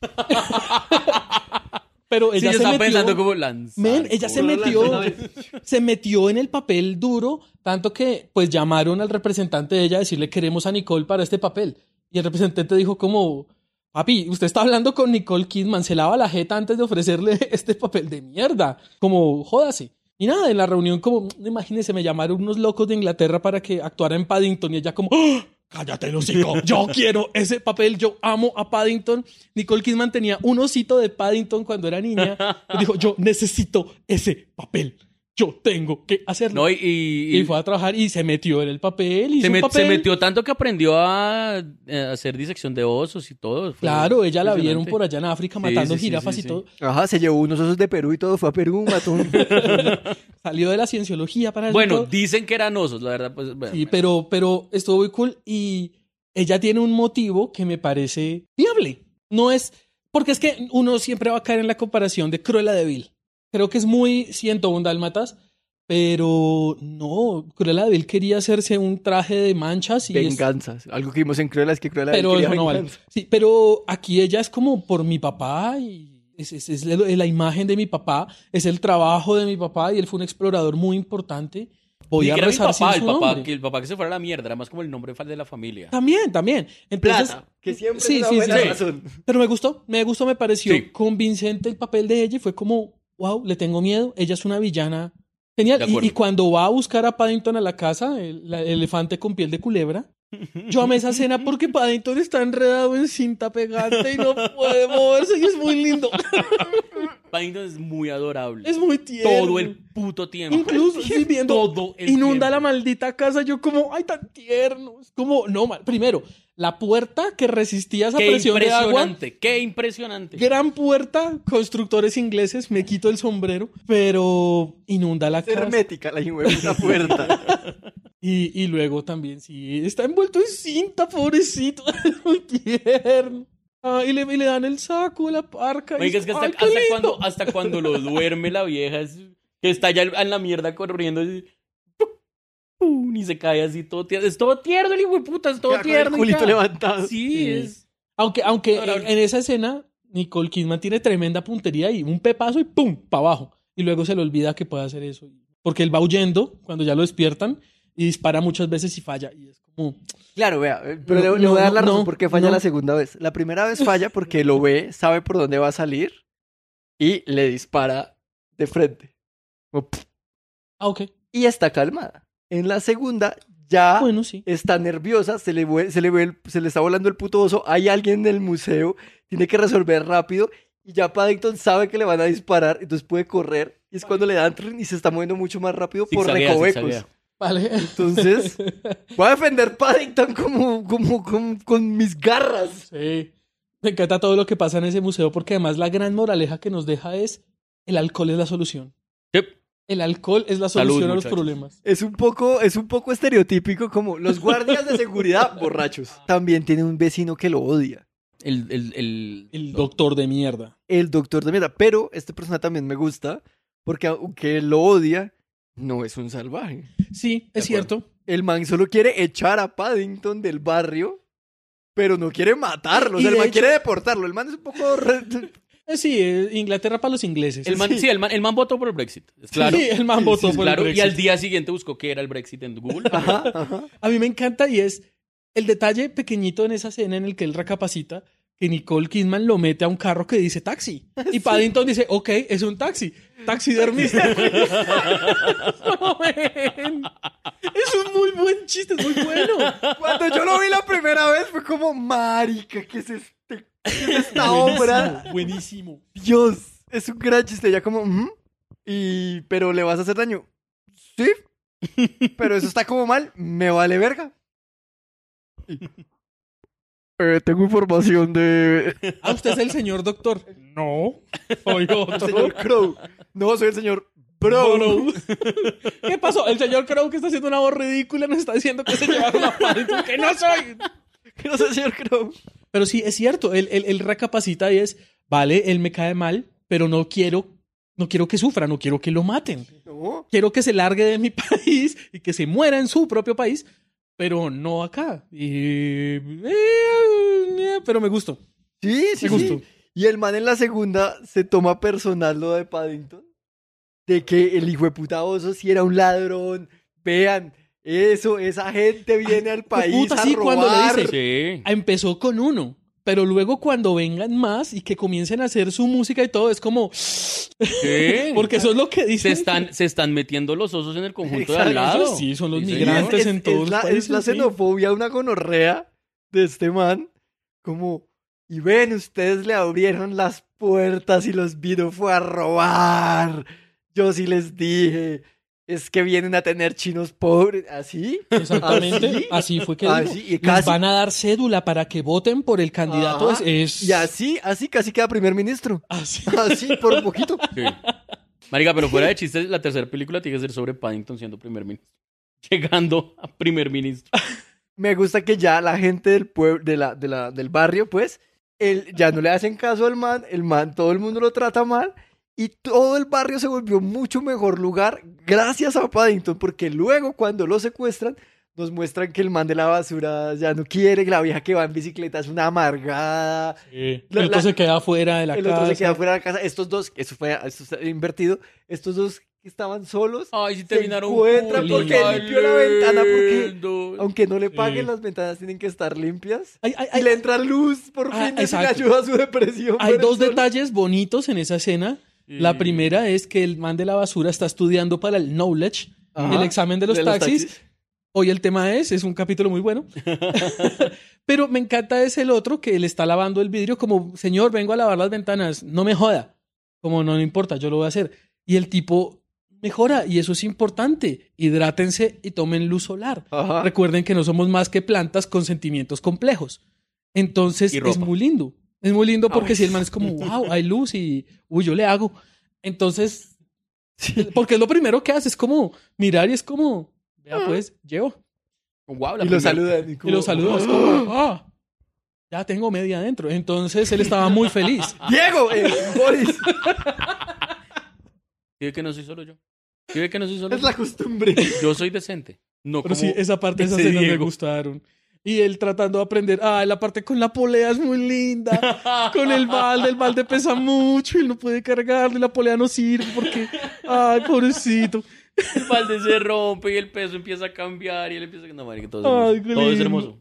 Pero ella sí, se metió, pensando como lanzar. Men, ella se metió, se metió en el papel duro, tanto que pues llamaron al representante de ella a decirle queremos a Nicole para este papel. Y el representante dijo como, papi, usted está hablando con Nicole Kidman, se lava la jeta antes de ofrecerle este papel de mierda. Como, jódase. Y nada, en la reunión como, imagínense, me llamaron unos locos de Inglaterra para que actuara en Paddington y ella como, ¡oh! Cállate, el hocico. Yo quiero ese papel. Yo amo a Paddington. Nicole Kidman tenía un osito de Paddington cuando era niña. Y dijo, yo necesito ese papel. Yo tengo que hacerlo. No, y, y, y fue a trabajar y se metió en el papel. Hizo se, met, papel. se metió tanto que aprendió a, a hacer disección de osos y todo. Fue claro, ella la vieron por allá en África matando sí, sí, jirafas sí, sí, y todo. Sí. Ajá, se llevó unos osos de Perú y todo. Fue a Perú, mató. Salió de la cienciología para bueno, todo. Dicen que eran osos, la verdad. Pues, bueno, sí, bueno. pero, pero estuvo muy cool y ella tiene un motivo que me parece viable. No es... Porque es que uno siempre va a caer en la comparación de Cruella de Vil. Creo que es muy ciento un dálmatas, pero no, Cruella de Vil quería hacerse un traje de manchas y venganzas. Es... Algo que vimos en Cruella es que Cruella de Vil pero quería eso no vale. Sí, pero aquí ella es como por mi papá y es, es, es la imagen de mi papá, es el trabajo de mi papá y él fue un explorador muy importante. Voy y a que era mi papá, su el papá, nombre. que el papá que se fuera a la mierda, era más como el nombre de la familia. También, también. Entonces, Plata, que siempre sí, es una sí, buena sí, razón. Pero me gustó, me gustó, me pareció sí. convincente el papel de ella y fue como, wow, le tengo miedo, ella es una villana genial. Y, y cuando va a buscar a Paddington a la casa, el, el elefante con piel de culebra, yo amé esa escena porque Paddington está enredado en cinta pegante y no puede moverse y es muy lindo. Paddington es muy adorable. Es muy tierno. Todo el puto tiempo. Incluso sí, viendo todo el inunda tiempo. La maldita casa, yo como, ay, tan tierno. Es como, no, mal. Primero, la puerta que resistía esa qué presión de agua. Qué impresionante, qué impresionante. Gran puerta, constructores ingleses, me quito el sombrero, pero inunda la es casa. hermética la puerta. Y, y luego también, sí, está envuelto en cinta, pobrecito. Muy tierno. Ah, y, le, y le dan el saco, la parca. Oiga, es que hasta, hasta, cuando, hasta cuando lo duerme la vieja, es, que está ya en la mierda corriendo, y, ¡pum! Y se cae así todo tierno. Es todo tierno, el hijo de puta, es todo Ya, con tierno. el culito ya. levantado. Sí, Sí. es... Aunque, aunque Ahora- en, en esa escena, Nicole Kidman tiene tremenda puntería y un pepazo y ¡pum! Para abajo. Y luego se le olvida que puede hacer eso. Porque él va huyendo cuando ya lo despiertan y dispara muchas veces y falla. Y es como... Claro, vea, eh, pero No, le, le voy a dar la no, razón no, porque falla no. la segunda vez. La primera vez falla porque lo ve, sabe por dónde va a salir y le dispara de frente. Como, pf, Ah, ok. y está calmada. En la segunda ya Bueno, sí. está nerviosa, se le, vue- se, le ve el- se le está volando el puto oso, hay alguien en el museo, tiene que resolver rápido y ya Paddington sabe que le van a disparar, entonces puede correr y es cuando le dan trin y se está moviendo mucho más rápido por Zigzaguea, recovecos. zigzaguea. Vale. Entonces, voy a defender Paddington como, como, como- con mis garras. Sí. Me encanta todo lo que pasa en ese museo porque además la gran moraleja que nos deja es el alcohol es la solución. Sí. El alcohol es la Salud, solución a los muchachos. problemas. Es un poco, es un poco estereotípico como los guardias de seguridad borrachos. También tiene un vecino que lo odia. El, el, el, El doctor de mierda. El doctor de mierda. Pero este persona también me gusta porque aunque él lo odia, no es un salvaje. Sí, es cierto. El man solo quiere echar a Paddington del barrio, pero no quiere matarlo. O Y sea, el de man hecho- quiere deportarlo. El man es un poco... re- Eh, sí, eh, Inglaterra para los ingleses. el man, sí, el man, el man votó por el Brexit. Es claro. Sí, el man votó Es por claro. el Brexit. Y al día siguiente buscó qué era el Brexit en Google. Ajá, ajá. A mí me encanta y es el detalle pequeñito en esa escena en el que él recapacita que Nicole Kidman lo mete a un carro que dice taxi. Y Paddington dice, ok, es un taxi. Taxidermista. No, man. Es un muy buen chiste, es muy bueno. Cuando yo lo vi la primera vez fue como, marica, ¿qué es este? ¿Qué es esta obra? Buenísimo. Dios, es un gran chiste. Ya como, "Ujú, y pero le vas a hacer daño. Sí, pero eso está como mal, me vale verga. Eh, tengo información de... Ah, usted es el señor doctor. No, soy El otro. señor Crow. No, soy el señor Bro. Bro. ¿Qué pasó? El señor Crow que está haciendo una voz ridícula nos está diciendo que se llevaron a Paddington, que no soy. Que no soy el señor Crow. Pero sí, es cierto, él, él, él recapacita y es, vale, él me cae mal, pero no quiero, no quiero que sufra, no quiero que lo maten. No. Quiero que se largue de mi país y que se muera en su propio país, pero no acá. Y... eh, pero me gustó. Sí, sí, Me sí. gustó. Y el man en la segunda se toma personal lo de Paddington. De que el hijo de puta oso si era un ladrón. Vean, eso, esa gente viene al país puta, a sí, robar. cuando le dice, Sí. empezó con uno, pero luego cuando vengan más y que comiencen a hacer su música y todo, es como... Sí. Porque eso es lo que Se dicen. están, se están metiendo los osos en el conjunto de Exacto. al lado. Eso sí, son los Sí, Y señor. migrantes es, en es- todos es los la, países, es la sí. xenofobia, una gonorrea de este man. Como, y ven, ustedes le abrieron las puertas y los vino fue a robar. Yo sí les dije. Es que vienen a tener chinos pobres. ¿Así? Exactamente, ¿Así? así fue que Así, dijo. y Les casi- van a dar cédula para que voten por el candidato. Ajá. Es, es- Y así, así casi queda primer ministro. así. Así, por un poquito. Sí. Marica, pero fuera de chistes, la tercera película tiene que ser sobre Paddington siendo primer ministro. Llegando a primer ministro. Me gusta que ya la gente del pueblo, de la, de la, del barrio, pues, él, ya no le hacen caso al man, el man, todo el mundo lo trata mal, y todo el barrio se volvió mucho mejor lugar gracias a Paddington, porque luego cuando lo secuestran, nos muestran que el man de la basura ya no quiere, que la vieja que va en bicicleta es una amargada, Sí. La- El otro la- se queda fuera de la el casa. otro se queda fuera de la casa, estos dos, eso fue esto está invertido, estos dos que estaban solos, Ay, sí se terminaron encuentran juntos. porque él limpió la ventana, porque lindo. aunque no le Sí. paguen, las ventanas tienen que estar limpias. Hay, hay- Y hay- le entra luz por Ah, fin, eso le exacto. ayuda a su depresión. hay pero dos él solo- detalles bonitos en esa escena. La Sí. primera es que el man de la basura está estudiando para el knowledge, Ajá, el examen de los, taxis. Hoy el tema es, es un capítulo muy bueno. Pero me encanta es el otro que le está lavando el vidrio como, señor, vengo a lavar las ventanas, no me joda. Como, no, no importa, yo lo voy a hacer. Y el tipo mejora y eso es importante. Hidrátense y tomen luz solar. Ajá. Recuerden que no somos más que plantas con sentimientos complejos. Entonces Y es ropa. muy lindo. Es muy lindo porque Ay. si el man es como, wow, hay luz y, uy, yo le hago. Entonces, porque es lo primero que hace, es como mirar y es como, Vea, pues, llevo. Wow, Y lo saludan. Y lo saludan. Es como, ah, ya tengo media adentro. Entonces él estaba muy feliz. Diego, eh, Boris. ¿Sí ve que no soy solo yo? ¿Sí ve que no soy solo Es yo? la costumbre. Yo soy decente. No Pero como sí, esa parte, esas ese escenas me Diego. gustaron. Y él tratando de aprender. Ah, la parte con la polea es muy linda. Con el balde, el balde pesa mucho y él no puede cargarlo y la polea no sirve porque... Ay, pobrecito. El balde se rompe y el peso empieza a cambiar y él empieza a... No, marica, todo es Ay, hermoso. qué Todo es lindo. hermoso.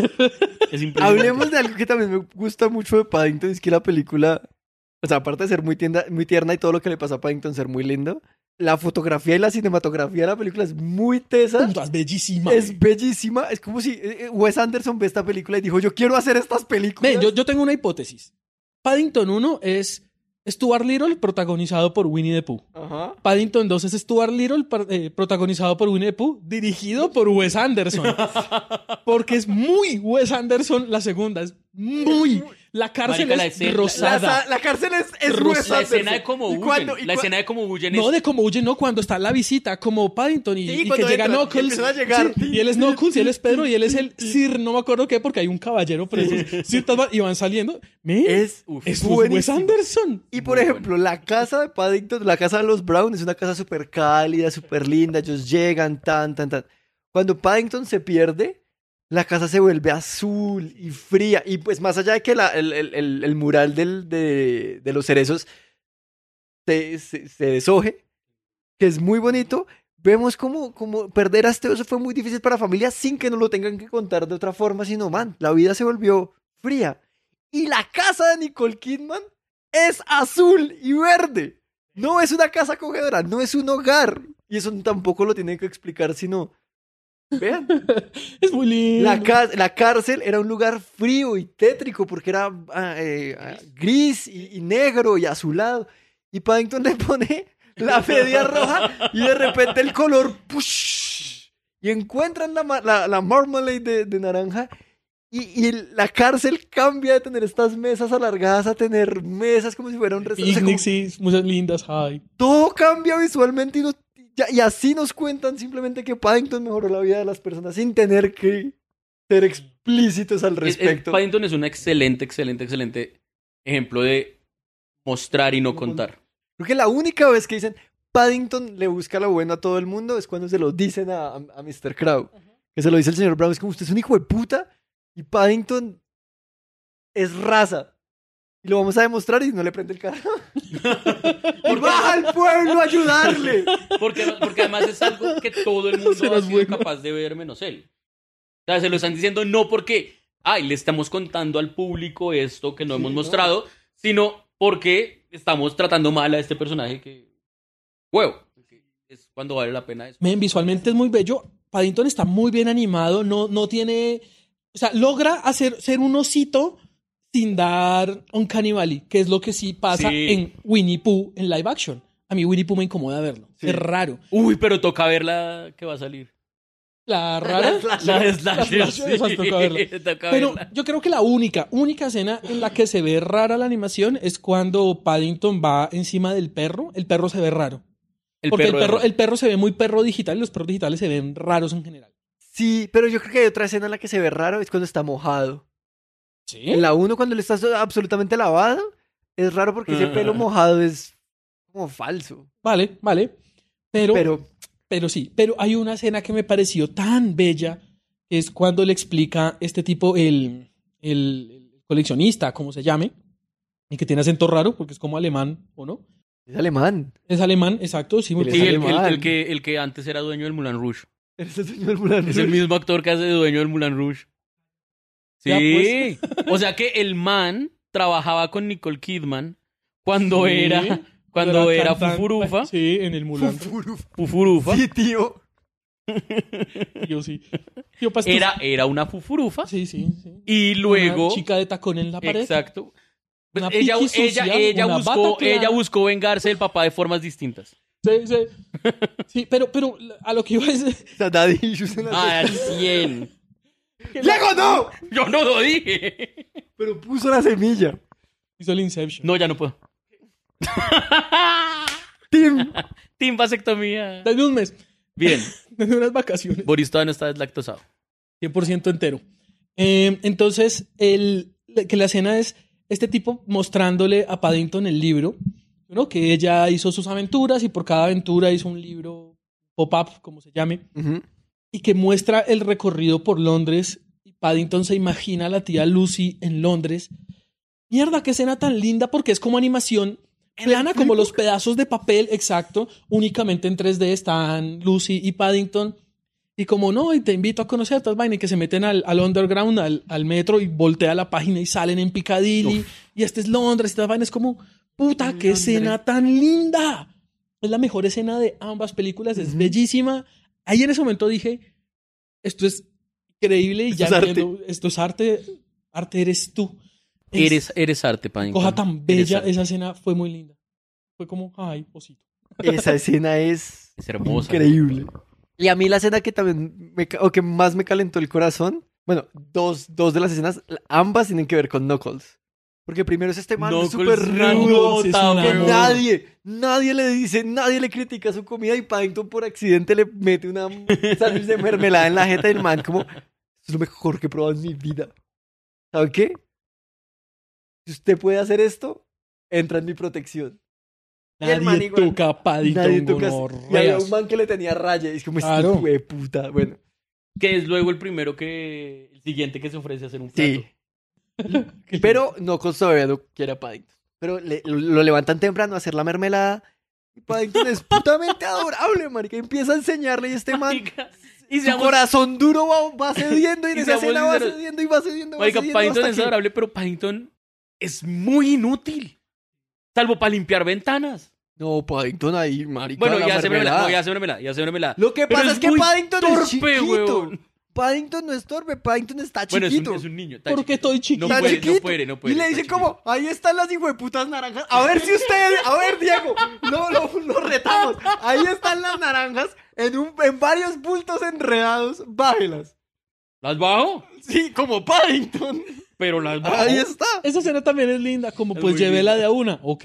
Es impresionante. Hablemos de algo que también me gusta mucho de Paddington, es que la película, o sea, aparte de ser muy, tienda, muy tierna y todo lo que le pasa a Paddington ser muy lindo, la fotografía y la cinematografía de la película es muy tesa. Puta, es bellísima. Es bellísima. Es como si eh, Wes Anderson ve esta película y dijo, yo quiero hacer estas películas. Ven, yo, yo tengo una hipótesis. Paddington uno es Stuart Little protagonizado por Winnie the Pooh. Ajá. Paddington dos es Stuart Little par- eh, protagonizado por Winnie the Pooh, dirigido por Wes Anderson. Porque es muy Wes Anderson la segunda. Es muy... La cárcel Marica, la es escena- rosada. La, la cárcel es, es Rosa- Wes La Anderson. escena de cómo ¿Y huyen. cuándo- y La cua- escena de cómo huyen No, es... de como huye, no, cuando está la visita, como Paddington y, Sí, y que cuando llega entran, y Knuckles. empiezan a llegar. Sí, y él es Knuckles y él es Pedro y él es el Sir, no me acuerdo qué, porque hay un caballero preso. Sir Tasman, y van saliendo. Men, Es, Uf, es buenísimo. Wes Anderson. Y por Muy ejemplo, la casa de Paddington, la casa de los Brown es una casa súper cálida, súper linda. Ellos llegan, tan, tan, tan. Cuando Paddington se pierde, la casa se vuelve azul y fría. Y pues más allá de que la- el, el- el- el mural del, de, de los cerezos se, se, se deshoje, que es muy bonito, vemos como, como perder a este oso fue muy difícil para la familia sin que nos lo tengan que contar de otra forma, sino, man, la vida se volvió fría. Y la casa de Nicole Kidman es azul y verde. No es una casa acogedora, no es un hogar. Y eso tampoco lo tienen que explicar, sino... Vean, Es muy lindo. la, ca- la cárcel era un lugar frío y tétrico porque era ah, eh, ah, gris y, y negro y azulado. Y Paddington le pone la media roja y de repente el color ¡push! Y encuentran la, ma- la, la marmalade de, de naranja y, y el- la cárcel cambia de tener estas mesas alargadas a tener mesas como si fuera un restaurante. O sea, como- Picnic, sí, muchas lindas. Ay. todo cambia visualmente y, nos- ya- y así nos cuentan simplemente que Paddington mejoró la vida de las personas sin tener que ser explícitos al Es- es- respecto. Paddington es un excelente, excelente, excelente ejemplo de mostrar y no contar. Creo que la única vez que dicen Paddington le busca lo bueno a todo el mundo es cuando se lo dicen a, a, a mister Crow. Que se lo dice el señor Brown. Es como usted es un hijo de puta y Paddington es raza. Y lo vamos a demostrar y no le prende el carro. y baja al pueblo a ayudarle. Porque, porque además es algo que todo el mundo Será ha sido bueno. capaz de ver menos él. O sea, se lo están diciendo no porque, ay, le estamos contando al público esto que no hemos no. mostrado, sino porque estamos tratando mal a este personaje que... Huevo. Es cuando vale la pena eso. Men, visualmente es muy bello. Paddington está muy bien animado. No, no tiene. O sea, logra hacer ser un osito sin dar un Valley, que es lo que sí pasa Sí. en Winnie Pooh en live action. A mí Winnie Pooh me incomoda verlo. Sí. Es raro. Uy, pero toca ver la que va a salir. La rara. La de Slasher, La Slasher, sí. esa toca verla. Toca Pero verla. yo creo que la única, única escena en la que se ve rara la animación es cuando Paddington va encima del perro. El perro se ve raro. El Porque perro el, de perro, rosa. el perro se ve muy perro digital y los perros digitales se ven raros en general. Sí, pero yo creo que hay otra escena en la que se ve raro. Es cuando está mojado. ¿Sí? En la uno, cuando él está absolutamente lavado, es raro porque ese pelo mojado es como falso. Vale, vale. Pero, pero, Pero sí, pero hay una escena que me pareció tan bella, que es cuando le explica este tipo, el, el, el coleccionista, como se llame, y que tiene acento raro, porque es como alemán, ¿o no? es alemán. Es alemán, exacto, sí, muy Él es Sí, el, el- alemán. el que, el que antes era dueño del Moulin Rouge. Eres el señor Moulin Es el Rouge. mismo actor que hace de dueño del Moulin Rouge. Sí. Ya, pues. O sea que el man trabajaba con Nicole Kidman cuando Sí, era cuando era cantante. Fufurufa. Sí, en el Mulan. Fufuruf. Fufurufa. Sí, tío. Yo sí. Yo, pastor- Era, era una fufurufa. Sí, sí, sí. Y luego. Una chica de tacón en la pared. Exacto. Pues Una ella, piqui ella, social, ella, una buscó, bata clara. ella buscó vengarse del papá de formas distintas. Sí, sí. Sí, pero, pero a lo que iba a decir. O sea, daddy issues en la Ah, al cien. ¡Diego, no! Yo no lo dije. Pero puso la semilla. Hizo el Inception. No, ya no puedo. Tim. Team vasectomía. Dame un mes. Bien. En unas vacaciones. Boris todavía no está deslactosado. cien por ciento entero. Eh, entonces, el, que la escena es este tipo mostrándole a Paddington el libro, ¿no? Que ella hizo sus aventuras y por cada aventura hizo un libro pop-up, como se llame, Uh-huh. y que muestra el recorrido por Londres. Y Paddington se imagina a la tía Lucy en Londres. Mierda, qué escena tan linda, porque es como animación plana, como los pedazos de papel, exacto. Únicamente en tres D están Lucy y Paddington. Y como no, y te invito a conocer estas vainas, que se meten al, al underground, al, al metro, y voltea la página y salen en Piccadilly. Uf. Y este es Londres, estas vainas como, puta, qué Londres. Escena tan linda. Es la mejor escena de ambas películas, es uh-huh. bellísima. Ahí en ese momento dije, esto es increíble y esto ya es entiendo, arte. Esto es arte, arte eres tú. Es, eres, eres arte, Paddington. Cosa tan bella, esa escena fue muy linda. Fue como, ay, osito. Esa escena es, es hermosa. Increíble. Y a mí la escena que también me, o que más me calentó el corazón, bueno, dos, dos de las escenas, ambas tienen que ver con Knuckles. Porque primero es este man súper rudo, que nadie, nadie le dice, nadie le critica su comida y Paddington por accidente le mete una sándwich de mermelada en la jeta del man, como, es lo mejor que he probado en mi vida. ¿Sabe qué? Si usted puede hacer esto, entra en mi protección. Nadie el man igual, toca Paddington. Nadie toca. Y había un man que le tenía raya y es como, claro. Este puta, bueno. Que es luego el primero que, el siguiente que se ofrece a hacer un plato. Sí. Pero no todavía no quiere a Paddington. Pero le, lo, lo levantan temprano a hacer la mermelada. Y Paddington es putamente adorable, marica. Empieza a enseñarle y este man... Y su seamos, corazón duro va, va cediendo y en esa escena va cediendo y va cediendo. Marica, va cediendo Paddington es que... adorable, pero Paddington es muy inútil. Salvo para limpiar ventanas. No, Paddington ahí, marica. Bueno, ya se mermelada, no, ya se mermelada, ya se mermelada. Lo que pasa es, es que Paddington torpe, es chiquito. Weón. Paddington no es torpe, Paddington está chiquito. Bueno, es un, es un niño. ¿Por qué estoy chiquito? No puede, chiquito. no puede, no puede. Y le dicen como, ahí están las hijueputas naranjas. A ver si ustedes, a ver, Diego, no, lo, lo retamos. Ahí están las naranjas en, un, en varios bultos enredados. Bájelas. ¿Las bajo? Sí, como Paddington. Pero las bajo. Ahí está. Esa escena también es linda, como es pues llévela de a una, ok.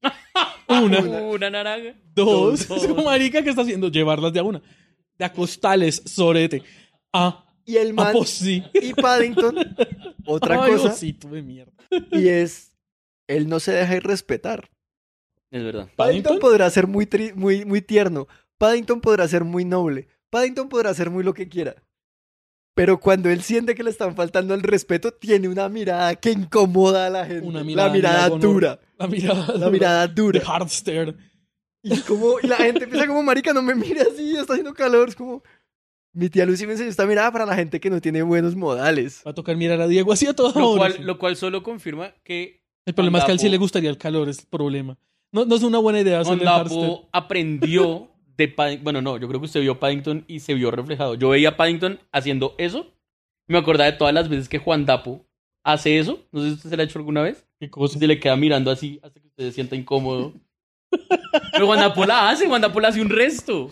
Una. Una naranja. Dos. Dos. Es como marica que está haciendo llevarlas de a una. De a costales, sorete. Ah. Y el man ah, pues sí. Y Paddington, otra Ay, cosa. Osito de mierda. Y es, él no se deja irrespetar. Es verdad. Paddington, Paddington podrá ser muy, tri, muy, muy tierno. Paddington podrá ser muy noble. Paddington podrá ser muy lo que quiera. Pero cuando él siente que le están faltando el respeto, tiene una mirada que incomoda a la gente. Una mirada, la mirada dura. La mirada, la mirada dura. The hard stare. Y, como, y la gente empieza como, marica, no me mire así, está haciendo calor. Es como, mi tía Lucy me enseñó esta mirada para la gente que no tiene buenos modales. Va a tocar mirar a Diego así a toda lo hora. Cual, lo cual solo confirma que... El problema Juan es que a él sí le gustaría el calor, es el problema. No, no es una buena idea hacerle Juan Dapo aprendió de Paddington. Bueno, no, yo creo que usted vio Paddington y se vio reflejado. Yo veía a Paddington haciendo eso. Me acordaba de todas las veces que Juan Dapo hace eso. No sé si usted se lo ha hecho alguna vez. ¿Qué cosa? Se le queda mirando así hasta que usted se sienta incómodo. Pero Juan Dapo la hace, Juan Dapo la hace un resto.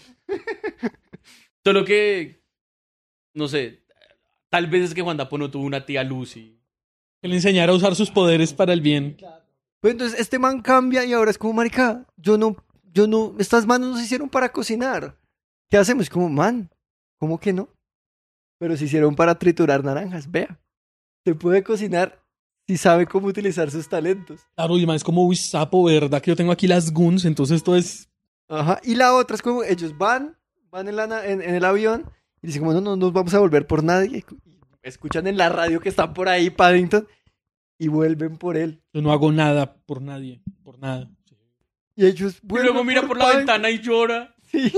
Solo que, no sé, tal vez es que Juan Dapo no tuvo una tía Lucy. Que le enseñara a usar sus poderes para el bien. Pues entonces este man cambia y ahora es como, marica, yo no, yo no, estas manos no se hicieron para cocinar. ¿Qué hacemos? Como, man, ¿cómo que no? Pero se hicieron para triturar naranjas, vea. Se puede cocinar si sabe cómo utilizar sus talentos. Claro, y man, es como, uy, sapo, ¿verdad? Que yo tengo aquí las guns, entonces esto es... Ajá, y la otra es como, ellos van, van en, la, en, en el avión y dicen como, no, no nos vamos a volver por nadie. Y escuchan en la radio que están por ahí Paddington y vuelven por él. Yo no hago nada por nadie, por nada. Y ellos vuelven y luego mira por, por la Paddington. Ventana y llora. Sí.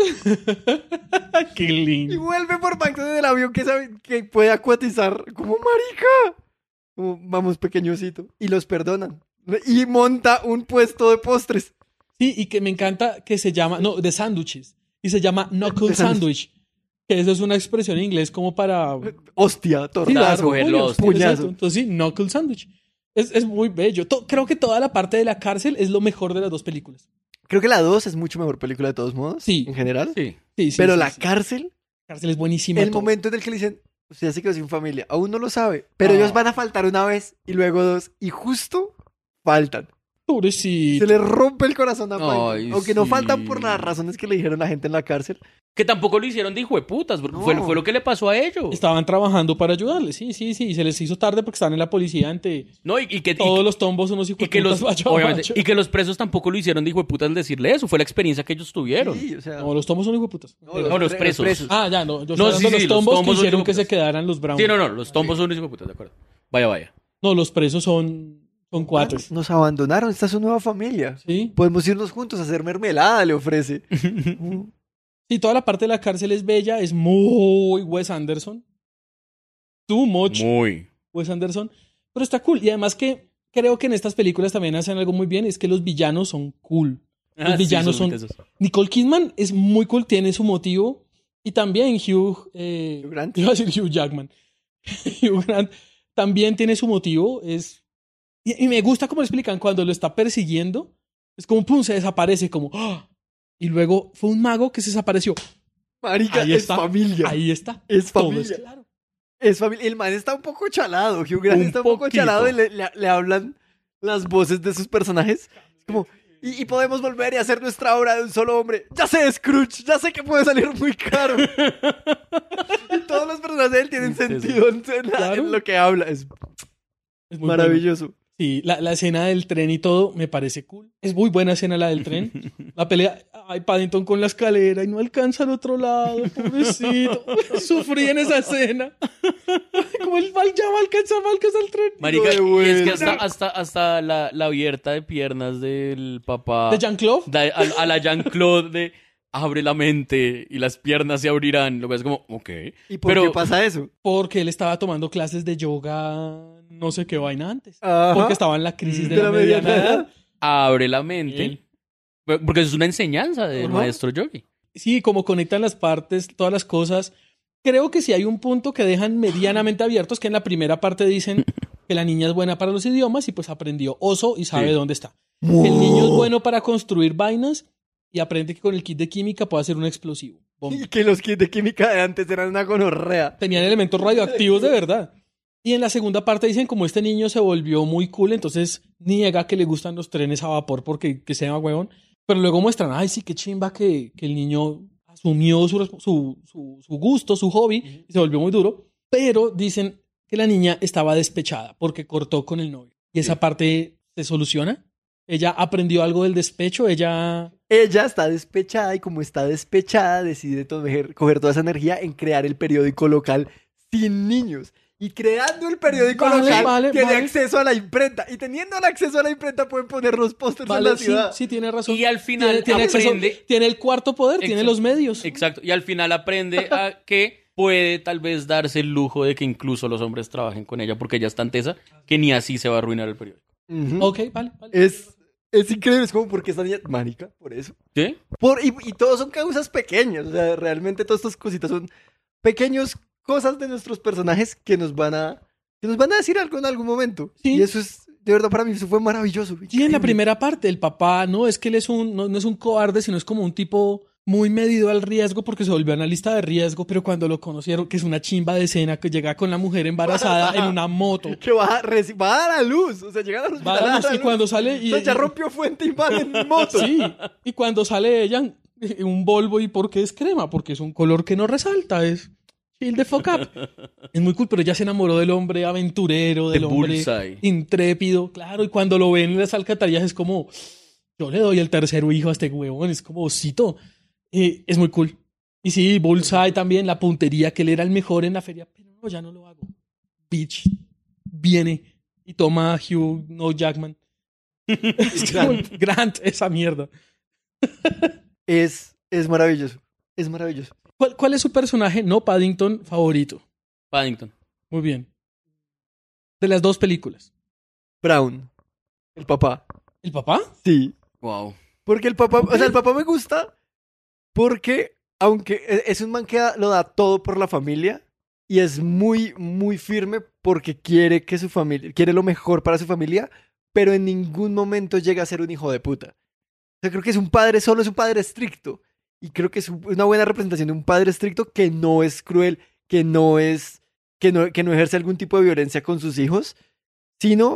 Qué lindo. Y vuelve por Paddington en el avión que sabe que puede acuatizar como marica. Como vamos pequeñosito. Y los perdonan. Y monta un puesto de postres. Sí, y que me encanta que se llama, no, de sándwiches. Y se llama knuckle sandwich. Que eso es una expresión en inglés como para... Hostia, tortazo, sí, puños, puñazo. Entonces sí, knuckle sandwich. Es, es muy bello. To- creo que toda la parte de la cárcel es lo mejor de las dos películas. Creo que la dos es mucho mejor película de todos modos. Sí. En general. Sí. sí, sí Pero sí, la sí. cárcel... La cárcel es buenísima. El todo. momento en el que le dicen, usted ya se quedó sin familia. Aún no lo sabe. Pero oh. ellos van a faltar una vez y luego dos. Y justo faltan. Pobrecito. Se le rompe el corazón a Ay, Paddington. Aunque no sí. faltan por las razones que le dijeron la gente en la cárcel. Que tampoco lo hicieron de hijo de putas, porque No. fue, fue lo que le pasó a ellos. Estaban trabajando para ayudarle, sí, sí, sí. Y se les hizo tarde porque estaban en la policía ante No, y, y que, y- todos los tombos unos hijos y que los, macho, obviamente, macho. y que los presos tampoco lo hicieron de hijo de putas al decirle eso. Fue la experiencia que ellos tuvieron. Sí, o sea. No, los tombos son hijos de putas. no, no, los pre- presos. Ah, ya, no. Yo No, estoy sí, hablando de sí, los los tombos tombos que son hicieron que hijueputas. se quedaran los Brown. Sí, no, no, los tombos son hijo de putas, de acuerdo. Vaya, vaya. No, los presos son, son cuates. Nos abandonaron, esta es su nueva familia. Sí. Podemos irnos juntos a hacer mermelada, le ofrece. Sí, toda la parte de la cárcel es bella, es muy Wes Anderson. Too much Muy. Wes Anderson. Pero está cool. Y además que creo que en estas películas también hacen algo muy bien, es que los villanos son cool. Los Ah, sí, villanos son son... muy tesos. Nicole Kidman es muy cool, tiene su motivo. Y también Hugh... Eh, Hugh Grant. Iba a decir Hugh Jackman. Hugh Grant también tiene su motivo. Es... Y, y me gusta cómo lo explican cuando lo está persiguiendo. Es como, pum, se desaparece, como... ¡ah! Y luego fue un mago que se desapareció. Marica, Ahí es está. familia. Ahí está. Es Todo familia. es claro. Es familia. El man está un poco chalado. Hugh Grant Un está un poco poquito. chalado y le, le- le hablan las voces de sus personajes. Es como, y, y podemos volver y hacer nuestra obra de un solo hombre. Ya sé, Scrooge, ya sé que puede salir muy caro. Y todos los personajes de él tienen sentido en, en la- Claro. en lo que habla. Es Es muy maravilloso. bueno. Sí, la, la escena del tren y todo me parece cool. Es muy buena escena la del tren. La pelea, ay, Paddington con la escalera y no alcanza al otro lado, pobrecito. Sufrí en esa escena. Como el mal ya va a alcanzar, va a alcanzar el tren. Marica, Lo y es que devuelve. hasta, hasta, hasta la, la abierta de piernas del papá. ¿De Jean-Claude? da- a, a la Jean-Claude de abre la mente y las piernas se abrirán. Lo que es como, ok. ¿Y por Pero- qué pasa eso? Porque él estaba tomando clases de yoga, no sé qué vaina antes. Ajá. Porque estaba en la crisis de, De la, la mediana mediana edad. Abre la mente. Él. Porque eso es una enseñanza del Ajá. maestro Yogi. Sí, como conectan las partes, todas las cosas. Creo que sí hay un punto que dejan medianamente abiertos, que en la primera parte dicen que la niña es buena para los idiomas y pues aprendió oso y sabe Sí. dónde está. Que el niño es bueno para construir vainas y aprende que con el kit de química puede hacer un explosivo. Bomba. Y que los kits de química de antes eran una gonorrea. Tenían elementos radioactivos de verdad. Y en la segunda parte dicen como este niño se volvió muy cool, entonces niega que le gustan los trenes a vapor porque que sea huevón. Pero luego muestran, ay sí, qué chimba que, que el niño asumió su, resp- su, su, su gusto, su hobby, y se volvió muy duro. Pero dicen que la niña estaba despechada porque cortó con el novio. Y esa parte se soluciona. Ella aprendió algo del despecho, ella... Ella está despechada y como está despechada decide coger, coger toda esa energía en crear el periódico local sin niños. Y creando el periódico Vale, local vale, tiene vale. acceso a la imprenta. Y teniendo el acceso a la imprenta pueden poner los pósters Vale, en la sí, ciudad. sí, tiene razón. Y al final tiene, tiene acceso- aprende- tiene el cuarto poder, tiene Exacto. los medios. Exacto. Y al final aprende a que puede tal vez darse el lujo de que incluso los hombres trabajen con ella porque ella es tan tesa que ni así se va a arruinar el periódico. Ujú. Ok, vale, vale. Es, es increíble, es como porque esta niña... Marica, por eso. ¿Sí? Por, y, y todos son causas pequeñas. O sea, realmente todas estas cositas son pequeños cosas de nuestros personajes que nos van a... que nos van a decir algo en algún momento. Sí. Y eso es... De verdad, para mí eso fue maravilloso. Sí, en la increíble. primera parte, el papá, no es que él es un, no, no es un cobarde, sino es como un tipo muy medido al riesgo porque se volvió analista de riesgo, pero cuando lo conocieron, que es una chimba de escena que llega con la mujer embarazada en una moto. Que va a, reci- va a dar a luz. O sea, llegan al Va a hospital. dar a luz, dar y luz. cuando sale... O Y, sea, ya y- rompió fuente y van en moto. Sí, y cuando sale ella, un Volvo, ¿y por qué es crema? Porque es un color que no resalta, es chill the fuck up. Es muy cool, pero ella se enamoró del hombre aventurero, del De hombre Bullseye. intrépido, claro, y cuando lo ven en las alcantarillas es como, yo le doy el tercer hijo a este huevón, es como osito. Eh, es muy cool. Y sí, Bullseye también, la puntería, que él era el mejor en la feria, pero no, ya no lo hago. Bitch, viene y toma a Hugh, no Jackman. Es como Grant, esa mierda. Es, es maravilloso. Es maravilloso. ¿Cuál, ¿Cuál es su personaje, no Paddington, favorito? Paddington. Muy bien. De las dos películas. Brown. El papá. ¿El papá? Sí. Wow. Porque el papá, o sea, el papá me gusta porque, aunque e- es un man que da- lo da todo por la familia y es muy, muy firme porque quiere que su familia, quiere lo mejor para su familia, pero en ningún momento llega a ser un hijo de puta. O sea, creo que es un padre, solo es un padre estricto. Y creo que es un- una buena representación de un padre estricto que no es cruel, que no es, que no, que no ejerce algún tipo de violencia con sus hijos, sino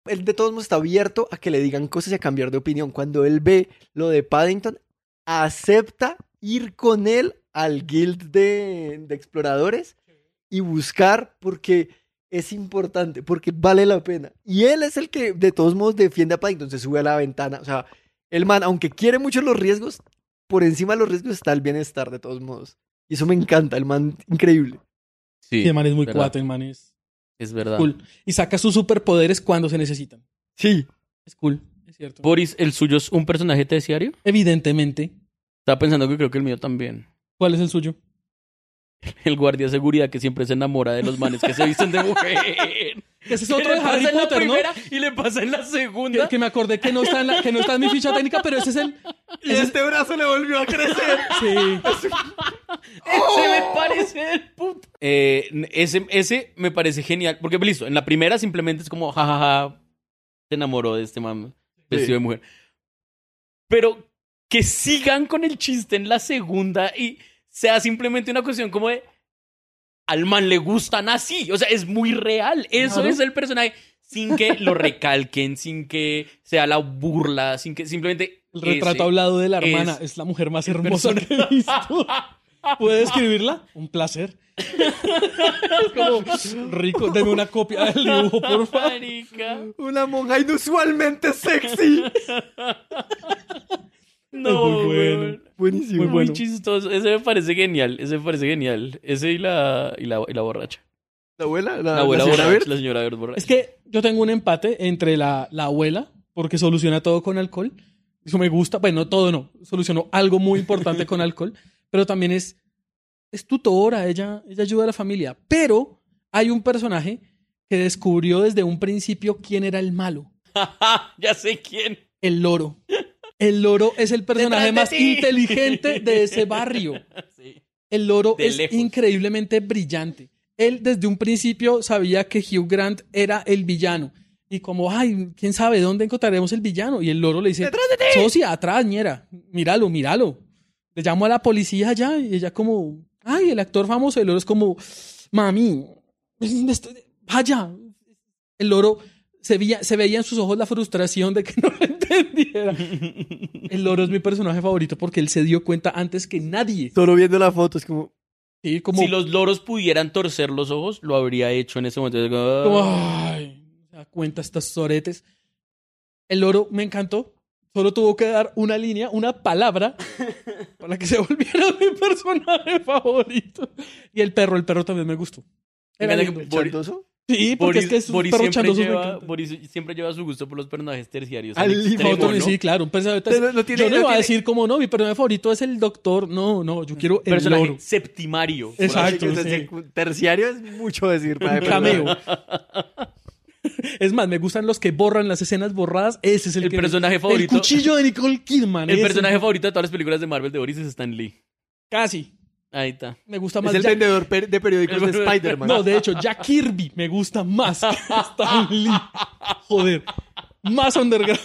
él de todos modos está abierto a que le digan cosas y a cambiar de opinión. Cuando él ve lo de Paddington, acepta ir con él al guild de, de exploradores y buscar porque es importante, porque vale la pena. Y él es el que de todos modos defiende a Paddington, se sube a la ventana. O sea, el man, aunque quiere mucho los riesgos, por encima de los riesgos está el bienestar de todos modos. Y eso me encanta, el man increíble. Sí, Sí, el man es muy verdad. cuate, el man es Es verdad. cool. Y saca sus superpoderes cuando se necesitan. Sí. Es cool, es cierto. Boris, ¿el suyo es un personaje terciario? Evidentemente. Estaba pensando que creo que el mío también. ¿Cuál es el suyo? El guardia de seguridad que siempre se enamora de los manes que se visten de mujer. Ese es otro Que de le pasa Harry en la Potter, ¿no? primera y le pasa en la segunda. Que, que me acordé que no, está en la- que no está en mi ficha técnica, pero ese es el... Y este brazo le volvió a crecer. Sí. Ese me parece del puto. Eh, ese, ese me parece genial. Porque, listo, en la primera simplemente es como, jajaja, se enamoró de este man vestido Sí. de mujer. Pero que sigan con el chiste en la segunda y sea simplemente una cuestión como de, al man le gustan así. O sea, es muy real. Eso Claro. es el personaje. Sin que lo recalquen, sin que sea la burla, sin que simplemente... El retrato ese hablado de la hermana es es la mujer más el hermosa que he visto. ¿Puede escribirla? Un placer. Es como rico. Denme una copia del dibujo, por favor. Marica. Una monja inusualmente sexy. No, Es muy bueno. weón. Buenísimo. Muy Muy bueno. chistoso. Ese me parece genial. Ese me parece genial. Ese y la, y la, y la borracha. ¿La abuela? ¿La, La abuela la señora borracha. Bird? La señora Bird borracha. Es que yo tengo un empate entre la, la abuela, porque soluciona todo con alcohol. Eso me gusta. Bueno, todo no. Solucionó algo muy importante con alcohol. Pero también es, es tutora. Ella, ella ayuda a la familia. Pero hay un personaje que descubrió desde un principio quién era el malo. Ya sé quién. El loro. El loro es el personaje Detrás más de ti. inteligente de ese barrio. Sí. El loro De es lejos. increíblemente brillante. Él desde un principio sabía que Hugh Grant era el villano. Y como, ay, quién sabe dónde encontraremos el villano. Y el loro le dice, ¡Detrás de ti! Socia, atrás, ñera. Míralo, míralo. Le llamo a la policía allá y ella como, ay, el actor famoso. El loro es como, mami, vaya. El loro se veía, se veía en sus ojos la frustración de que no lo entendiera. El loro es mi personaje favorito porque él se dio cuenta antes que nadie. Solo viendo la foto es como... Sí, como, Si los loros pudieran torcer los ojos, lo habría hecho en ese momento. como, ay, se da cuenta estas soretes. El loro me encantó. Solo tuvo que dar una línea, una palabra, para que se volviera mi personaje favorito. Y el perro, el perro también me gustó. Era Fíjate lindo. que Boris- ¿Chandoso? Sí, porque Boris, es que es un Boris perro siempre chandoso. me lleva, encanta. Boris siempre lleva su gusto por los personajes terciarios. Al al extremo, Otro, ¿no? Sí, claro, un personaje. Pero no tiene- yo no, no iba a tiene- decir como no, mi personaje favorito es el doctor. No, no, yo quiero el Personaje loro. septimario. por Exacto. Así que, sí. ese terciario es mucho decir. para Un cameo. Es más, me gustan los que borran las escenas borradas. Ese es el, El que- personaje favorito. El cuchillo de Nicole Kidman. El ese. personaje favorito de todas las películas de Marvel de Boris es Stan Lee. Casi. Ahí está. Me gusta Es más el Jack- vendedor per- de periódicos de Spider-Man. No, de hecho, Jack Kirby me gusta más que Stan Lee. Joder. Más underground.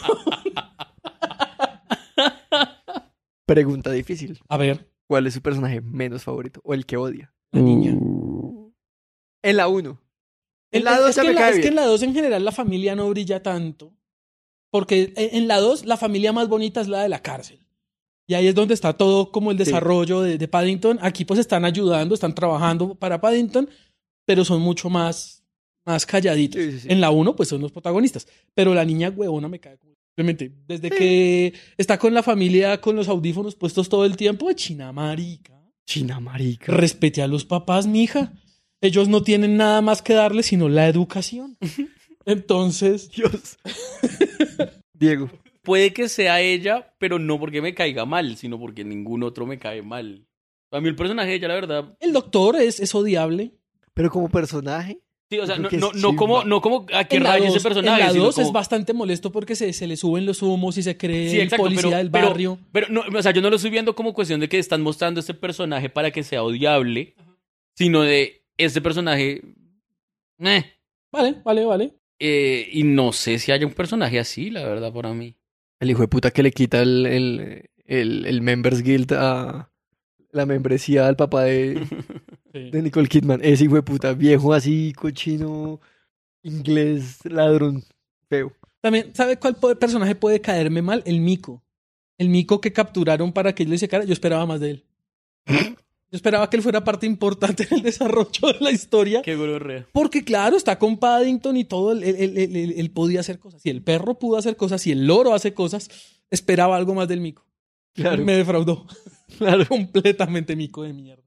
Pregunta difícil. A ver. ¿Cuál es su personaje menos favorito? ¿O el que odia? La niña. En la uno. En El- la dos es ya que me en la- cae Es que bien. en la dos en general la familia no brilla tanto. Porque en en la dos la familia más bonita es la de la cárcel. Y ahí es donde está todo como el desarrollo de, de Paddington. Aquí pues están ayudando, están trabajando para Paddington, pero son mucho más, más calladitos. Sí, sí, sí. En la uno pues son los protagonistas. Pero la niña huevona me cae como... Simplemente, desde que está con la familia con los audífonos puestos todo el tiempo, china marica. China marica. Respete a los papás, mija. Ellos no tienen nada más que darle sino la educación. Entonces, Dios. Diego. Puede que sea ella, pero no porque me caiga mal, sino porque ningún otro me cae mal. A mí el personaje de ella, la verdad... el doctor es, es odiable. Pero como personaje. Sí, o sea, Creo no, que es no, no chimba. como, no como a qué En la raya ese dos- personaje. en la sino dos como- es bastante molesto porque se, se le suben los humos y se cree Sí, exacto, el policía pero, del pero- barrio. Pero, no, o sea, yo no lo estoy viendo como cuestión de que están mostrando este personaje para que sea odiable, sino de este personaje... eh, Vale, vale, vale. eh, y no sé si haya un personaje así, la verdad, para mí. El hijo de puta que le quita el, el, el, el Members Guild a la membresía al papá de, Sí. de Nicole Kidman. Ese hijo de puta, viejo así, cochino, inglés, ladrón. Feo. También, ¿sabe cuál po- personaje puede caerme mal? El mico. El mico que capturaron para que él le hiciera. Yo esperaba más de él. Yo esperaba que él fuera parte importante en el desarrollo de la historia. Qué gororrea. Porque claro, está con Paddington y todo. Él, él- él- él- él podía hacer cosas. Si el perro pudo hacer cosas, si el loro hace cosas, esperaba algo más del mico. Claro. Me defraudó. Claro. Completamente mico de mierda.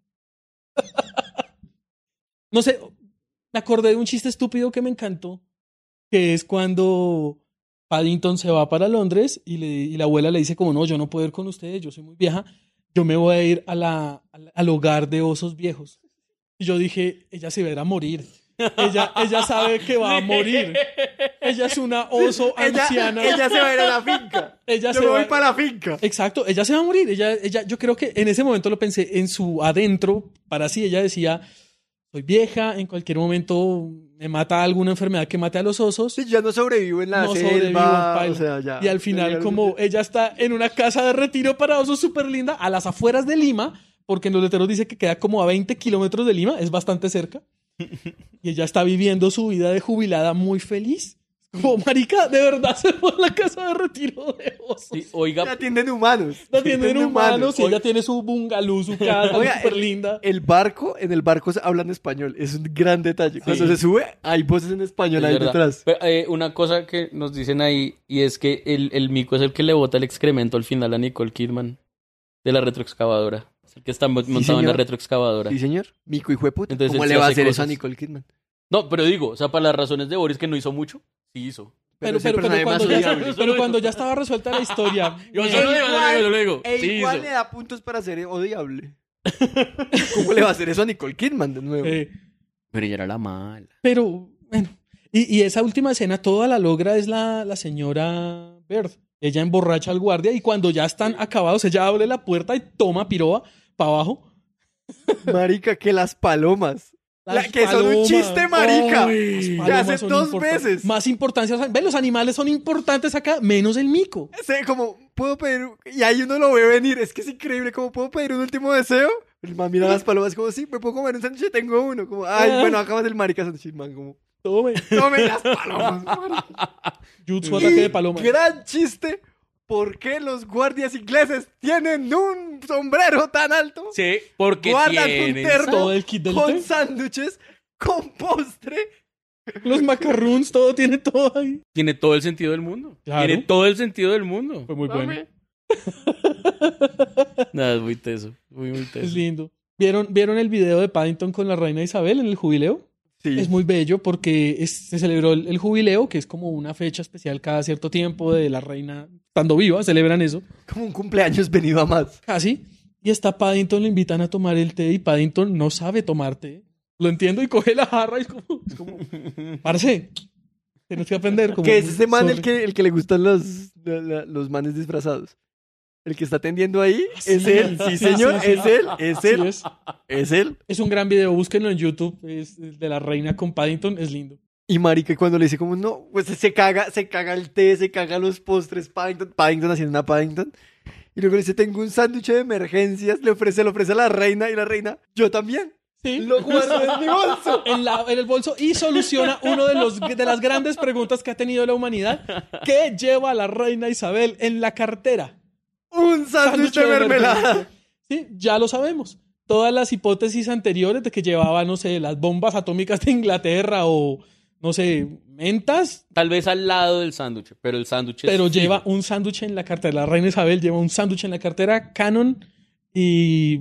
No sé, me acordé de un chiste estúpido que me encantó, que es cuando Paddington se va para Londres y, le, y la abuela le dice como, no, yo no puedo ir con ustedes, yo soy muy vieja, yo me voy a ir a la, a la- al hogar de osos viejos. Y yo dije, ella se va a ir a morir. Ella, ella sabe que va a morir. Ella es una oso Ella, anciana. ella se va a ir a la finca. Ella Yo se me voy va- para la finca. Exacto, ella se va a morir. Ella, ella, yo creo que en ese momento lo pensé en su adentro, para sí, ella decía, soy vieja, en cualquier momento me mata alguna enfermedad que mate a los osos. Sí, ya no sobrevivo en la No sobrevivo, selva. paila. O sea, ya. Y al final, como ella está en una casa de retiro para osos súper linda, a las afueras de Lima, porque en los letreros dice que queda como a veinte kilómetros de Lima, es bastante cerca. Y ella está viviendo su vida de jubilada muy feliz. Como, marica, de verdad se fue a la casa de retiro de osos. Sí, oiga, La atienden humanos. La tienen humanos y Oiga, ella tiene su bungalow, su casa Oiga, súper el- linda. El barco, en el barco se hablan español. Es un gran detalle. Cuando se sube, hay voces en español es ahí verdad. detrás. Pero, eh, una cosa que nos dicen ahí, y es que el, el mico es el que le bota el excremento al final a Nicole Kidman de la retroexcavadora. Es el que está mo- montado en la señor. retroexcavadora. Sí, señor. Mico hijo de puta. Entonces ¿Cómo él le sí va a hace hacer eso a cosas. Nicole Kidman? No, pero digo, o sea, para las razones de Boris que no hizo mucho, sí hizo. Pero, es el pero, pero, personaje más cuando ya, odiable. pero cuando ya estaba resuelta la historia. Yo eh, solo digo, yo lo digo, yo lo digo. E Sí igual hizo. le da puntos para ser odiable. ¿Cómo le va a hacer eso a Nicole Kidman de nuevo? eh, Pero ella era la mala. pero, bueno. Y, y esa última escena, toda la logra es la, la señora Bird. Ella emborracha al guardia y cuando ya están acabados, ella abre la puerta y toma piroa para abajo. Marica, que las palomas. Las La- que son un palomas. chiste, marica. Ay, las Que palomas hace son dos importan- veces. Más importancia. Ven, los animales son importantes acá, menos el mico. Sé, como, puedo pedir. Y ahí uno lo ve venir. Es que es increíble. Como, ¿puedo pedir un último deseo? El man mira las palomas, como, sí, me puedo comer un sándwich. Tengo uno. Como, ay, Ah. bueno, acabas del marica sándwich, el man. Como, Tome. tome las palomas, marica. Jutsu ataque de paloma. Gran chiste. ¿Por qué los guardias ingleses tienen un sombrero tan alto? Sí, porque Guardan un tienen... termo todo el kit del con té. sándwiches, con postre. Los macarroons, todo tiene todo ahí. Tiene todo el sentido del mundo. Claro. Tiene todo el sentido del mundo. Fue muy bueno. Nada, es muy teso. Muy, muy Es teso. lindo. ¿Vieron, ¿Vieron el video de Paddington con la reina Isabel en el jubileo? Sí. Es muy bello porque es- se celebró el, el jubileo, que es como una fecha especial cada cierto tiempo de la reina estando viva, celebran eso, Como un cumpleaños venido a más. casi. Y está Paddington, le invitan a tomar el té y Paddington no sabe tomar té. Lo entiendo y coge la jarra y es como, es como parce, tienes que aprender. Como, Que es ese man el sorry. que, el que le gustan los, la- la- los manes disfrazados. El que está atendiendo ahí es Sí, él. Sí, sí, señor, sí, sí. es él, es Así él, es. es él. Es un gran video, búsquenlo en YouTube, es el de la reina con Paddington, es lindo. Y marica, cuando le dice como, no, pues se caga, se caga el té, se caga los postres, Paddington, Paddington haciendo una Paddington. Y luego le dice, tengo un sándwich de emergencias, le ofrece, le ofrece a la reina, y la reina, yo también. Sí. Lo guardo en mi bolso. En, la- en el bolso y soluciona uno de, los, de las grandes preguntas que ha tenido la humanidad. ¿Qué lleva la reina Isabel en la cartera? Un sándwich de mermelada. emergencia. Sí, ya lo sabemos. Todas las hipótesis anteriores de que llevaba, no sé, las bombas atómicas de Inglaterra o, no sé, mentas, Tal vez al lado del sándwich, pero el sándwich es pero fijo. lleva un sándwich en la cartera. La reina Isabel lleva un sándwich en la cartera, canon, y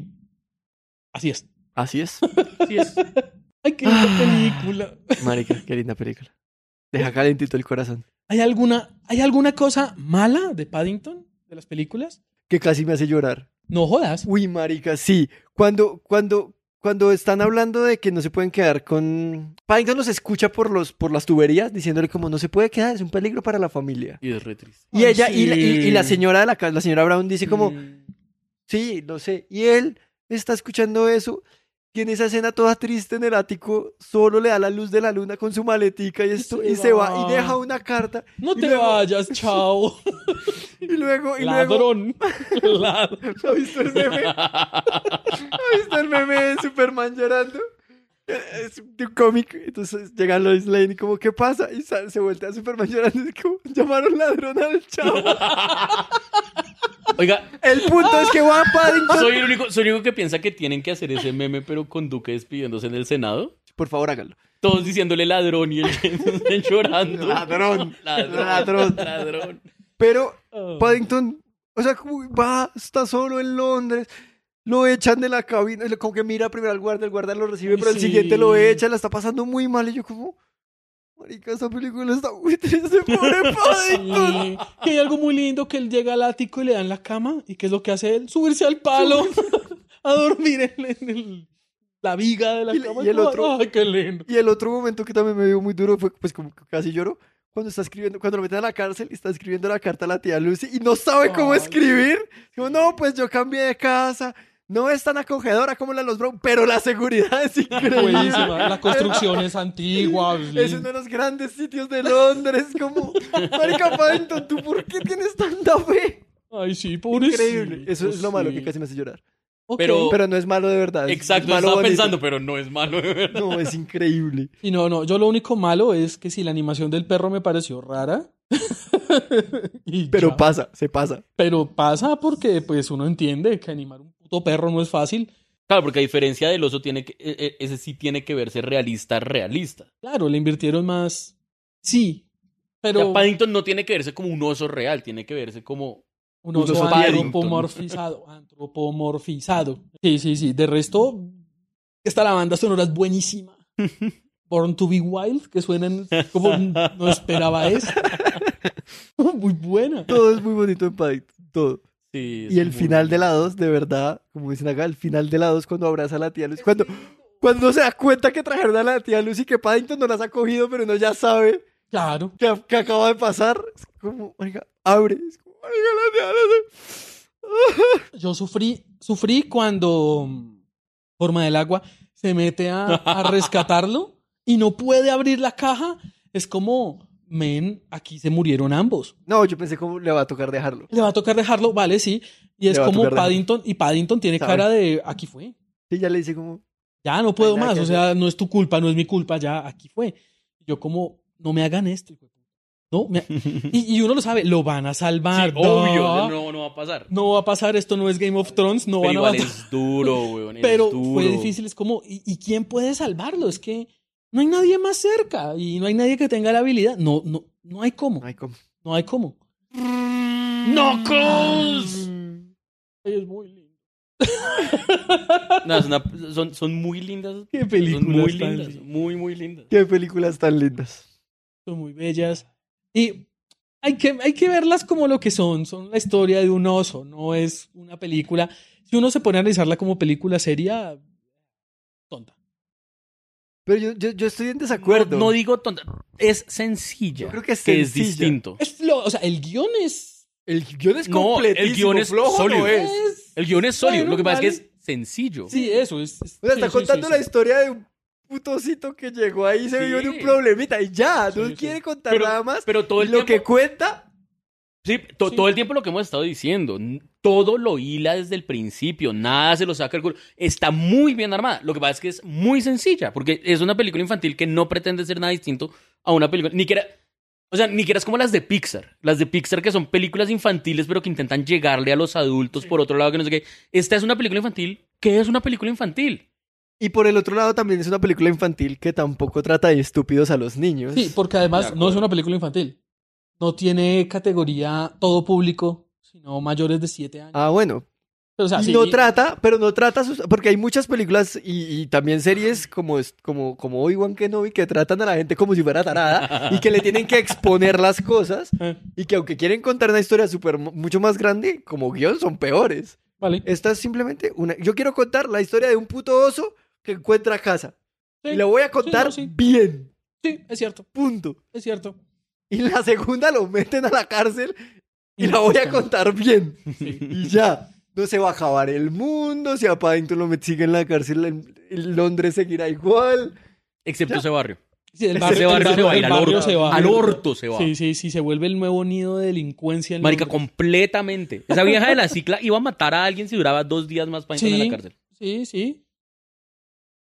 así es. Así es. Así es. Ay, qué linda película. Marica, qué linda película. Deja calentito el corazón. ¿Hay alguna, ¿Hay alguna cosa mala de Paddington, de las películas? Que casi me hace llorar. No jodas. Uy, marica, sí. Cuando, cuando, cuando están hablando de que no se pueden quedar con... Paddington los escucha por, los, por las tuberías diciéndole como no se puede quedar, es un peligro para la familia. Y es re triste. Y Ay, ella, y, la, y, y la sí. señora de la casa, la señora Brown dice como, Mm. sí, lo sé. Y él está escuchando eso. Y en esa escena toda triste en el ático, solo le da la luz de la luna con su maletica y esto, se y se va, va. y deja una carta. No y te luego- vayas, chao. Y luego, y luego, Ladrón. Ladrón. ¿ha visto el meme? ¿Ha visto el meme de Superman llorando? Es de un cómic. Entonces llega Lois Lane y como, ¿qué pasa? Y sale, se vuelve a Superman llorando. Y es como, llamaron ladrón al chavo. Oiga, el punto es que va a Paddington. Soy el, único, soy el único que piensa que tienen que hacer ese meme, pero con Duque despidiéndose en el Senado. Por favor, háganlo. Todos diciéndole ladrón y él llorando. Ladrón. Ladrón. Ladrón. Ladrón. Pero Paddington, o sea, como va, está solo en Londres. Lo echan de la cabina, como que mira primero al guardia, el guardia lo recibe, Ay, pero el sí. siguiente lo echa, la está pasando muy mal. Y yo como, marica, esta película está muy triste, pobre Paddington. Sí. Que hay algo muy lindo que él llega al ático y le dan la cama. ¿Y qué es lo que hace él? Subirse al palo a dormir en, en el, la viga de la Y, cama. y el otro, Ay, qué lindo. y el otro momento que también me dio muy duro fue, pues como que casi lloro, cuando está escribiendo, cuando lo meten a la cárcel y está escribiendo la carta a la tía Lucy y no sabe cómo Ay. escribir. Como, no, pues yo cambié de casa. No es tan acogedora como la de los Brown, pero la seguridad es increíble. Buenísima. La construcción es antigua. Es uno de los grandes sitios de Londres. Como, marica Paddington, ¿tú por qué tienes tanta fe? Ay, sí, pobrecito. Increíble. Eso es lo malo sí. que casi me hace llorar. Ok. Pero- Pero no es malo de verdad. es Exacto, malo estaba bonito. pensando, pero no es malo, de verdad. No, es increíble. Y no, no, yo lo único malo es que si la animación del perro me pareció rara. y Pero ya. pasa, se pasa. Pero pasa porque pues uno entiende que animar un puto perro no es fácil. Claro, porque a diferencia del oso, tiene que, e- e- ese sí tiene que verse realista, realista. Claro, le invirtieron más. Sí, Pero pero Paddington no tiene que verse como un oso real, tiene que verse como... un un oso oso Paddington. antropomorfizado. Antropomorfizado. Sí, sí, sí. De resto, esta la banda sonora es buenísima. Born to be Wild, que suenan como no esperaba eso. Muy buena. Todo es muy bonito en Paddington, todo. Sí, es Y el muy- final de la dos, de verdad, como dicen acá, el final de la dos cuando abraza a la tía Lucy. Cuando, cuando se da cuenta que trajeron a la tía Lucy, que Paddington no las ha cogido, pero uno ya sabe Claro. que, que acaba de pasar. Es como, oiga, abre. Es como, oiga, la tía Lucy. Yo sufrí, sufrí cuando mm, Forma del Agua se mete a, a rescatarlo y no puede abrir la caja. Es como, men, aquí se murieron ambos. No, yo pensé cómo le va a tocar dejarlo. Le va a tocar dejarlo, vale, sí. Y es Le va a como tocar dejarlo. Paddington, y Paddington tiene ¿Sabe? cara de, aquí fue. Sí, ya le dice como, Ya no puedo hay nada más, que o sea, no es tu culpa, no es mi culpa, ya aquí fue. Yo como, no me hagan esto. hijo de puta. No, me- y, y uno lo sabe, lo van a salvar. Sí, obvio, no, no, no va a pasar. no va a pasar, esto no es Game of Thrones, no Pero van a igual matar. es duro, weón, es Pero duro. fue difícil, es como, ¿y, y quién puede salvarlo? Es que no hay nadie más cerca y no hay nadie que tenga la habilidad. No, no, no hay cómo. no hay cómo. No hay cómo. ¡Knuckles! Ay, es muy lindo. No, es una- son, son muy lindas. Qué Son películas muy tan lindas, lindas. muy, muy lindas. Qué películas tan lindas. Son muy bellas. Y hay que, hay que verlas como lo que son. Son la historia de un oso, no es una película. Si uno se pone a analizarla como película seria, tonta. Pero yo, yo, yo estoy en desacuerdo. No, no digo tonta, es sencilla. Yo creo que es que es sencilla. distinto. Es flo- o sea, el guión es... El guión es No, completísimo. el guión es flojo sólido. no es. es- El guión es sólido, Bueno, lo que pasa vale. es que es sencillo. Sí, eso es... es- O sea, sí, está sí, contando sí, la sí. historia de un putocito que llegó ahí y se Sí. vio de un problemita y ya, no Sí, sí. quiere contar Pero- nada más. pero todo el y lo tiempo- que cuenta, Sí, to- Sí. todo el tiempo lo que hemos estado diciendo, n- todo lo hila desde el principio, nada se lo saca el culo. Está muy bien armada. Lo que pasa es que es muy sencilla, porque es una película infantil que no pretende ser nada distinto a una película. Ni siquiera, o sea, ni siquiera es como las de Pixar. Las de Pixar que son películas infantiles, pero que intentan llegarle a los adultos por otro lado, que no sé qué. Esta es una película infantil que es una película infantil. y por el otro lado también es una película infantil que tampoco trata de estúpidos a los niños. Sí, porque además De no es acuerdo. una película infantil. No tiene categoría todo público, sino mayores de siete años. Ah, bueno. Pero, o sea, Y sí, no trata, pero no trata, sus- porque hay muchas películas y, y también series como, es- como, como Obi-Wan Kenobi que tratan a la gente como si fuera tarada y que le tienen que exponer las cosas Eh, y que aunque quieren contar una historia súper mucho más grande, como guión son peores. vale. Esta es simplemente una... Yo quiero contar la historia de un puto oso que encuentra casa. Sí, Y la voy a contar sí, no, sí. bien. Sí, es cierto, Punto. es cierto. Y la segunda lo meten a la cárcel y Y la voy a buscan. contar bien. Sí. Y ya. No se va a acabar el mundo. Si a Paddington lo met- sigue en la cárcel, en, en Londres seguirá igual. Excepto Ya. ese barrio. Sí, el Ese barrio, barrio el se va a el ir al barrio orto. se va. Al orto se va. Sí, sí, sí, se vuelve el nuevo nido de delincuencia. en Marica, Londres. completamente. Esa vieja de la cicla iba a matar a alguien si duraba dos días más para entrar en Sí, la cárcel. sí, sí.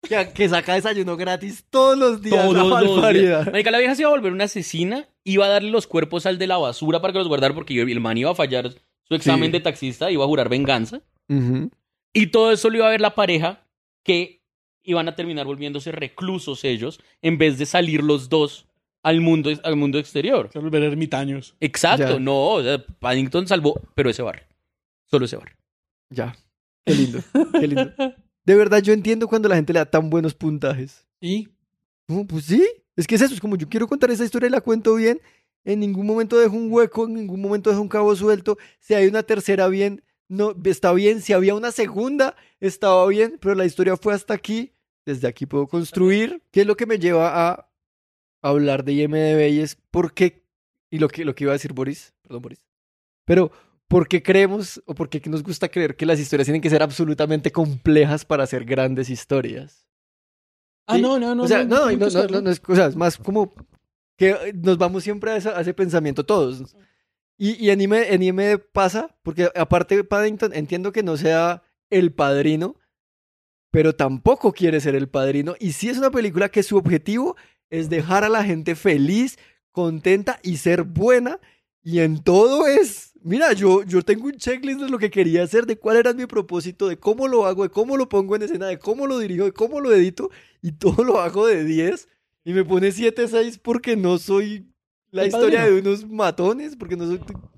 Que, que saca desayuno gratis todos los días. Todos la los días. barbaridad. Marica, la vieja se iba a volver una asesina, iba a darle los cuerpos al de la basura para que los guardara porque el man iba a fallar su examen Sí. de taxista, iba a jurar venganza. Ujú. Y todo eso lo iba a ver la pareja que iban a terminar volviéndose reclusos ellos en vez de salir los dos al mundo, al mundo exterior. Se volver ermitaños. Exacto, Ya. no, o sea, Paddington salvó, pero ese barrio. Solo ese barrio. Ya. Qué lindo. Qué lindo. De verdad, yo entiendo cuando la gente le da tan buenos puntajes. ¿Y? No, pues sí. Es que es eso. Es como yo quiero contar esa historia y la cuento bien. En ningún momento dejo un hueco, en ningún momento dejo un cabo suelto. Si hay una tercera bien, no, está bien. Si había una segunda, estaba bien. Pero la historia fue hasta aquí. Desde aquí puedo construir. ¿Qué es lo que me lleva a hablar de I M D B? Y es por qué, y lo que, lo que iba a decir Boris, perdón Boris, pero ¿por qué creemos o por qué nos gusta creer que las historias tienen que ser absolutamente complejas para ser grandes historias? Ah, ¿Sí? no, no, no. O sea, no, no, tiene no, que no, serlo. no es, o sea, es más como que nos vamos siempre a, esa- a ese pensamiento todos. Y, y en, I M, en I M D B pasa, porque aparte de Paddington, entiendo que no sea el padrino, pero tampoco quiere ser el padrino. Y sí es una película que su objetivo es dejar a la gente feliz, contenta y ser buena. Y en todo es, mira, yo, yo tengo un checklist de lo que quería hacer, de cuál era mi propósito, de cómo lo hago, de cómo lo pongo en escena, de cómo lo dirijo, de cómo lo edito. Y todo lo hago de diez. Y me pone siete seis porque no soy la El historia padrino. de unos matones, porque no soy...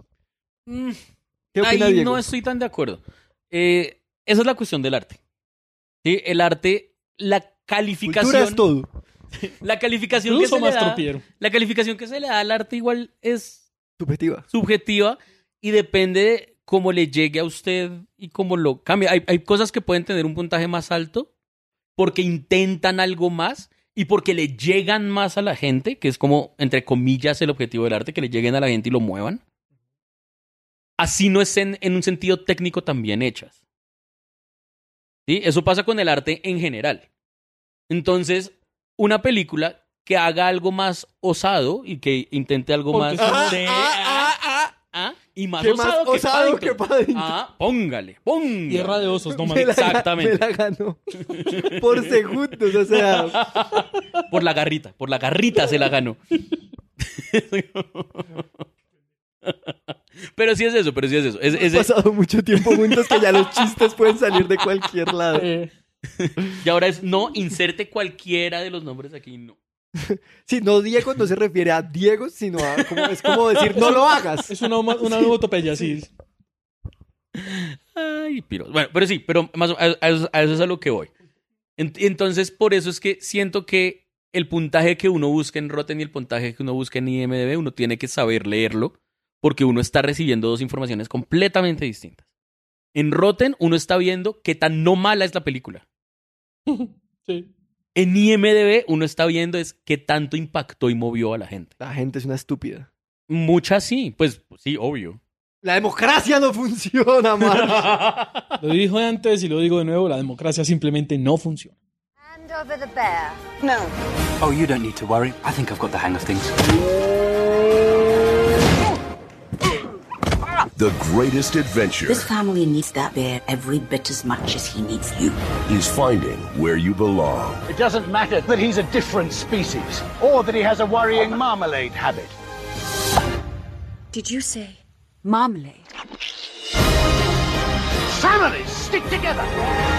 Mm, ¿Qué opina Ahí Diego? no estoy tan de acuerdo. Eh, esa es la cuestión del arte. ¿Sí? El arte, la calificación... Cultura es todo. La calificación, que Incluso se le más da, tropiero. la calificación que se le da al arte igual es Subjetiva. subjetiva y depende de cómo le llegue a usted y cómo lo cambie. Hay, hay cosas que pueden tener un puntaje más alto porque intentan algo más y porque le llegan más a la gente, que es como, entre comillas, el objetivo del arte, que le lleguen a la gente y lo muevan. Así no es en, en un sentido técnico también hechas. ¿Sí? Eso pasa con el arte en general. Entonces, una película que haga algo más osado y que intente algo Porque más... se- de- ah, ah, ah, y más ¿Qué osado, más osado que, que Paddington. Paddington? Ah, póngale, póngale. Tierra de osos, no Me mames. la, Exactamente. me la ganó. Por segundos, o sea... Por la garrita, por la garrita se la ganó. Pero sí es eso, pero sí es eso. Es, es- Hemos pasado mucho tiempo juntos que ya los chistes pueden salir de cualquier lado. Eh, y ahora es no, inserte cualquiera de los nombres aquí, no. Sí, no Diego no se refiere a Diego, sino a... Como, es como decir, no lo hagas. es una, oma- una onomatopeya, sí. Ay, piro. Bueno, pero sí, pero más o- a, a eso, a eso es a lo que voy. Ent- Entonces, por eso es que siento que el puntaje que uno busca en Rotten y el puntaje que uno busca en I M D B, uno tiene que saber leerlo, porque uno está recibiendo dos informaciones completamente distintas. En Rotten, uno está viendo qué tan no mala es la película. Sí. En I M D B, uno está viendo es qué tanto impactó y movió a la gente. La gente es una estúpida. Muchas sí, pues sí, obvio. La democracia no funciona, man. Lo dijo antes y lo digo de nuevo, la democracia simplemente no funciona. Hand over the bear. No. Oh, you don't need to worry. I think I've got the hang of things. The greatest adventure This family needs that bear every bit as much as he needs you. is finding where you belong. It doesn't matter that he's a different species or that he has a worrying marmalade habit. Did you say marmalade? Families stick together.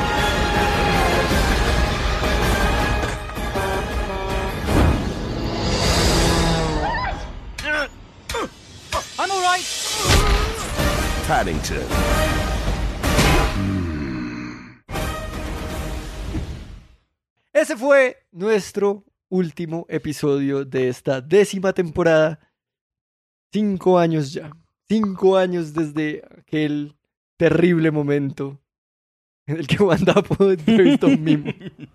I'm all right. Paddington. Ese fue nuestro último episodio de esta décima temporada. Cinco años ya. Cinco años desde aquel terrible momento en el que Wanda pudo entrevistar un mimo.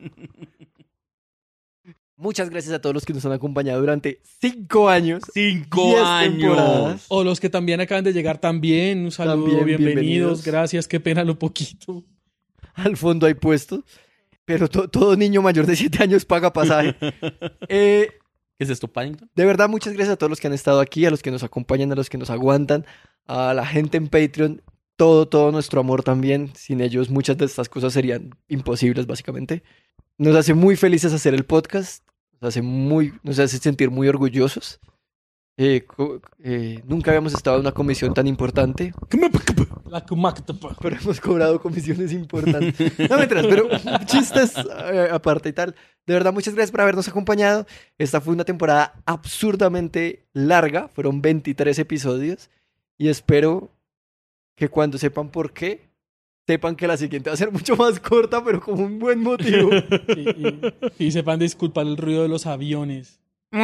Muchas gracias a todos los que nos han acompañado durante cinco años. Cinco diez años. temporadas. O los que también acaban de llegar también, un saludo, También, bienvenidos, bienvenidos. gracias, qué pena lo poquito. Al fondo hay puestos. Pero to- todo niño mayor de siete años paga pasaje. Eh, ¿Qué es esto, Paddington? De verdad, muchas gracias a todos los que han estado aquí, a los que nos acompañan, a los que nos aguantan, a la gente en Patreon. Todo, todo nuestro amor también. Sin ellos, muchas de estas cosas serían imposibles, básicamente. nos hace muy felices hacer el podcast. Nos hace, muy, nos hace sentir muy orgullosos. Eh, co- eh, nunca habíamos estado en una comisión tan importante. La Kumaktapa. Pero hemos cobrado comisiones importantes. No mentiras, pero chistes eh, aparte y tal. De verdad, muchas gracias por habernos acompañado. Esta fue una temporada absurdamente larga. Fueron veintitrés episodios. Y espero que cuando sepan por qué, sepan que la siguiente va a ser mucho más corta, pero con un buen motivo. Y, y, y sepan disculpar el ruido de los aviones.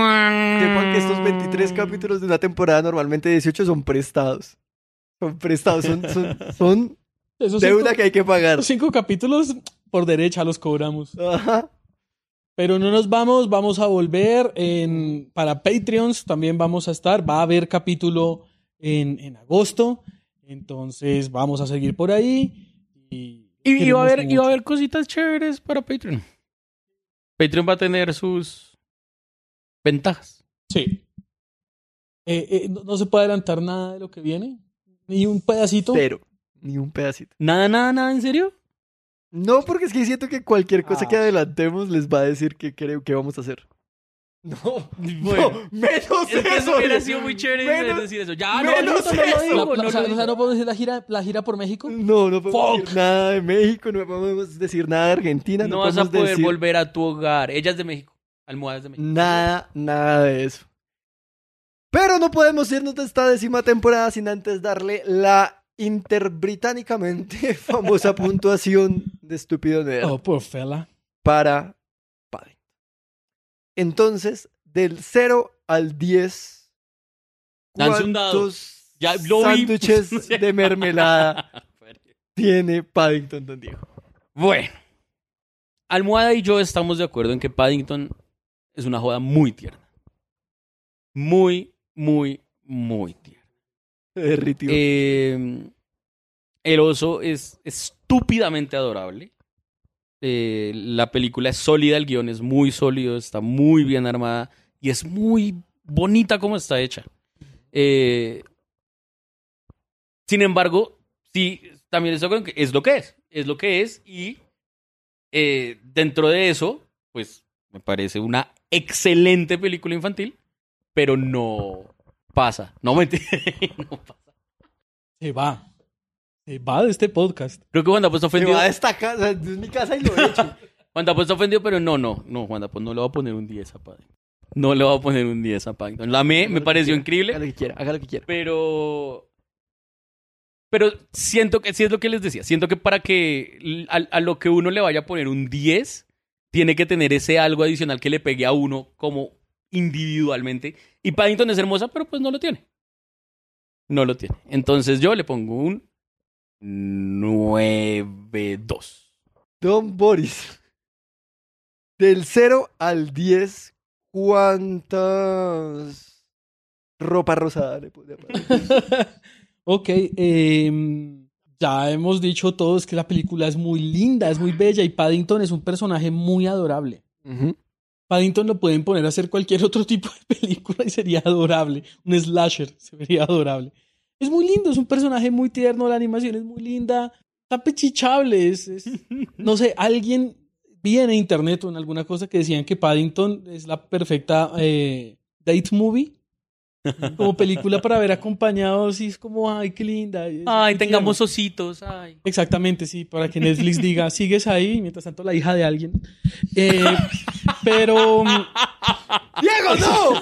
Sepan que estos veintitrés capítulos de una temporada, normalmente dieciocho, son prestados. Son prestados, son, son, son Esos deuda cinco, que hay que pagar. los cinco capítulos por derecha los cobramos. Ajá. Pero no nos vamos, vamos a volver en, para Patreons, también vamos a estar, va a haber capítulo en, en agosto, entonces vamos a seguir por ahí. Y, Y, y va a haber, queremos y va a mucho. haber cositas chéveres para Patreon. Patreon va a tener sus ventajas. Sí. Eh, eh, no, no se puede adelantar nada de lo que viene, ni un pedacito. Cero. Ni un pedacito. Nada, nada, nada, ¿en serio? No, porque es que siento que cualquier cosa Ah. que adelantemos les va a decir que creo que vamos a hacer. No, Bueno. no, menos Es que eso eso. hubiera sido muy chévere Menos- decir eso. Ya, no, menos no, no, no, eso. lo digo, La- no la- lo o sea, digo. o sea, no podemos decir la gira, la gira por México. No, no podemos Fuck. decir nada de México, no podemos decir nada de Argentina, no, No vas a podemos poder decir volver a tu hogar. Ella es de México. Almohadas de México. nada, nada de eso. Pero no podemos irnos de esta décima temporada sin antes darle la interbritánicamente famosa puntuación de Estúpido Nerd Oh, poor fella. para Paddington. Entonces, del cero al diez, Lance un dado. ¿cuántos Ya lo vi. sándwiches de mermelada tiene Paddington, don Diego? Bueno. Almohada y yo estamos de acuerdo en que Paddington es una joda muy tierna. Muy, muy, muy tierna. Se derritió. Eh, el oso es estúpidamente adorable. Eh, la película es sólida, el guión es muy sólido, está muy bien armada y es muy bonita como está hecha. Eh, sin embargo, sí, también estoy de acuerdo en que es lo que es. Es lo que es y eh, dentro de eso, pues me parece una excelente película infantil, pero no pasa. No me no pasa. Se va. Se va de este podcast. Creo que Juan Dapo está Se ofendido. va de esta casa, es mi casa y lo he hecho. Juan Dapo está ofendido, pero no, no, no, Juan Dapo no le va a poner un diez a Paddington. No le va a poner un diez a Paddington. La amé, me pareció Haga increíble, lo que quiera, haga lo que quiera. pero... Pero siento que, sí es lo que les decía, siento que para que a, a lo que uno le vaya a poner un diez, tiene que tener ese algo adicional que le pegue a uno como individualmente. Y Paddington es hermosa, pero pues no lo tiene. No lo tiene. Entonces yo le pongo un nueve dos. Don Boris, del cero al diez, ¿cuántas ropa rosada le pone a Paddington? Ok, eh, ya hemos dicho todos que la película es muy linda, es muy bella y Paddington es un personaje muy adorable. Ujú. Paddington lo pueden poner a hacer cualquier otro tipo de película y sería adorable. Un slasher sería adorable. Es muy lindo, es un personaje muy tierno, la animación es muy linda, está pechichable. Es, es- no sé, alguien vi en internet o en alguna cosa que decían que Paddington es la perfecta eh, date movie. Como película para ver acompañados y es como, ay, qué linda. es Ay, muy tengamos tierno. ositos, ay. Exactamente, sí, para que Netflix diga, sigues ahí, mientras tanto la hija de alguien. Eh, pero... ¡Diego, no!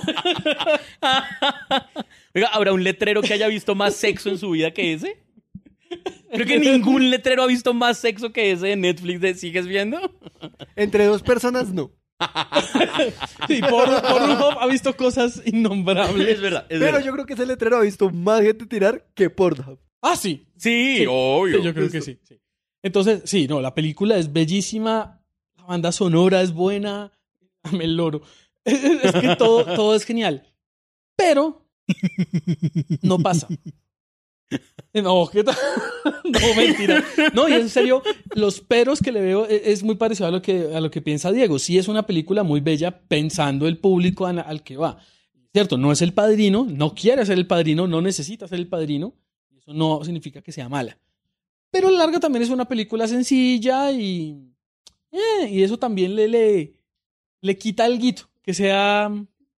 Oiga, ¿habrá un letrero que haya visto más sexo en su vida que ese? Creo que ningún letrero ha visto más sexo que ese de Netflix de ¿sigues viendo? Entre dos personas, no. Sí, por, Pornhub ha visto cosas innombrables. Es verdad, es Pero verdad. yo creo que ese letrero ha visto más gente tirar que Pornhub. Ah, sí. Sí, Sí, obvio. Sí, yo creo que sí, sí. Entonces, sí, no, la película es bellísima, la banda sonora es buena, dame el loro. Es, es que todo, todo es genial. Pero no pasa. No, ¿qué tal? No, mentira. No, y en serio, los peros que le veo es, es muy parecido a lo que, a lo que piensa Diego. Sí es una película muy bella pensando el público al, al que va. Cierto, no es el padrino, no quiere ser el padrino, no necesita ser el padrino. Eso no significa que sea mala. Pero a la larga también es una película sencilla y... eh, y eso también le, le, le quita alguito. Que sea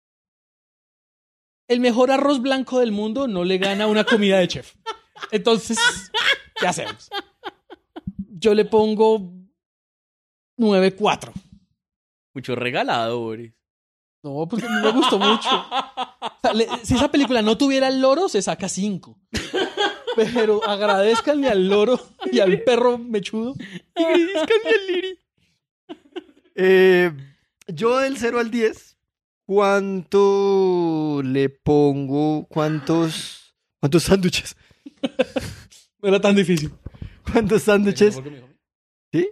el mejor arroz blanco del mundo no le gana una comida de chef. Entonces, ¿qué hacemos? Yo le pongo nueve cuatro. Mucho regalado, Boris. No, porque a mí me gustó mucho. O sea, le, si esa película no tuviera el loro, se saca cinco. Pero agradezcanle al loro y al perro mechudo. Y agradezcanle al Liri. Eh, yo del cero al diez, ¿cuánto le pongo? ¿Cuántos, cuántos sándwiches? No era tan difícil. ¿Cuántos sándwiches? ¿Sí?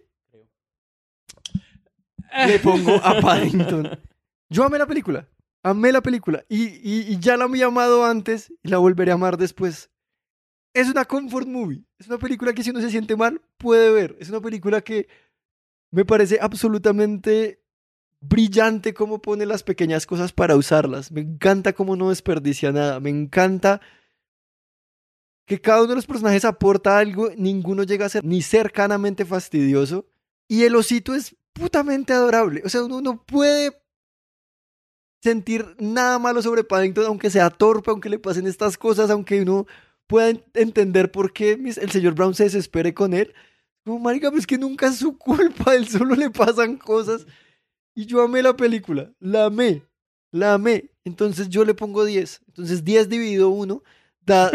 Le pongo a Paddington. Yo amé la película. Amé la película. Y, y, y ya la había amado antes y la volveré a amar después. Es una comfort movie. Es una película que si uno se siente mal, puede ver. Es una película que me parece absolutamente brillante cómo pone las pequeñas cosas para usarlas. Me encanta cómo no desperdicia nada. Me encanta que cada uno de los personajes aporta algo. Ninguno llega a ser ni cercanamente fastidioso. Y el osito es putamente adorable. O sea, uno no puede sentir nada malo sobre Paddington, aunque sea torpe, aunque le pasen estas cosas, aunque uno pueda entender por qué el señor Brown se desespere con él. Como, marica, pues que nunca es su culpa, a él solo le pasan cosas. Y yo amé la película, la amé, la amé. Entonces yo le pongo diez. Entonces diez dividido uno da...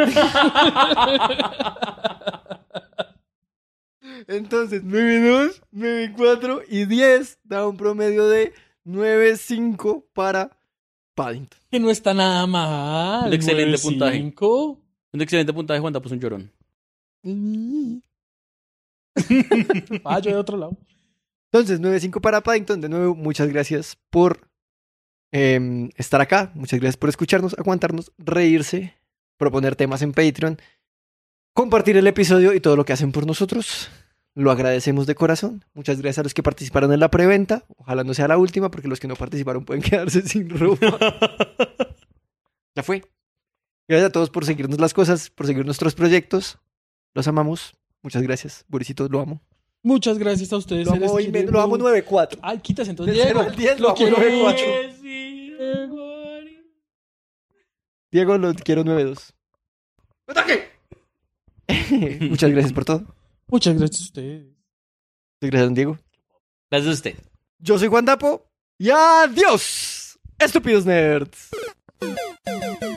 Entonces nueve dos, nueve cuatro y diez da un promedio de nueve cinco para Paddington. Que no está nada mal. Un excelente nueve puntaje. cinco. Un excelente puntaje, Juan Tapos un llorón. Ah, yo de otro lado. Entonces, nueve cinco para Paddington. De nuevo, muchas gracias por eh, estar acá. Muchas gracias por escucharnos, aguantarnos, reírse, proponer temas en Patreon, compartir el episodio y todo lo que hacen por nosotros. Lo agradecemos de corazón. Muchas gracias a los que participaron en la preventa. Ojalá no sea la última, porque los que no participaron pueden quedarse sin ropa. Ya fue. Gracias a todos por seguirnos las cosas, por seguir nuestros proyectos. Los amamos. Muchas gracias. Borisito, lo amo. Muchas gracias a ustedes. Lo amo, y me- lo amo nueve cuatro. Ay, quítase entonces. Del cero Diego, al diez lo lo amo quiero nueve mucho. cuatro. Diego, lo quiero nueve dos. ¡Ataque! Muchas gracias por todo. Muchas gracias a ustedes. Muchas gracias, don Diego. Gracias a usted. Yo soy Juan Dapo. Y adiós, estúpidos nerds.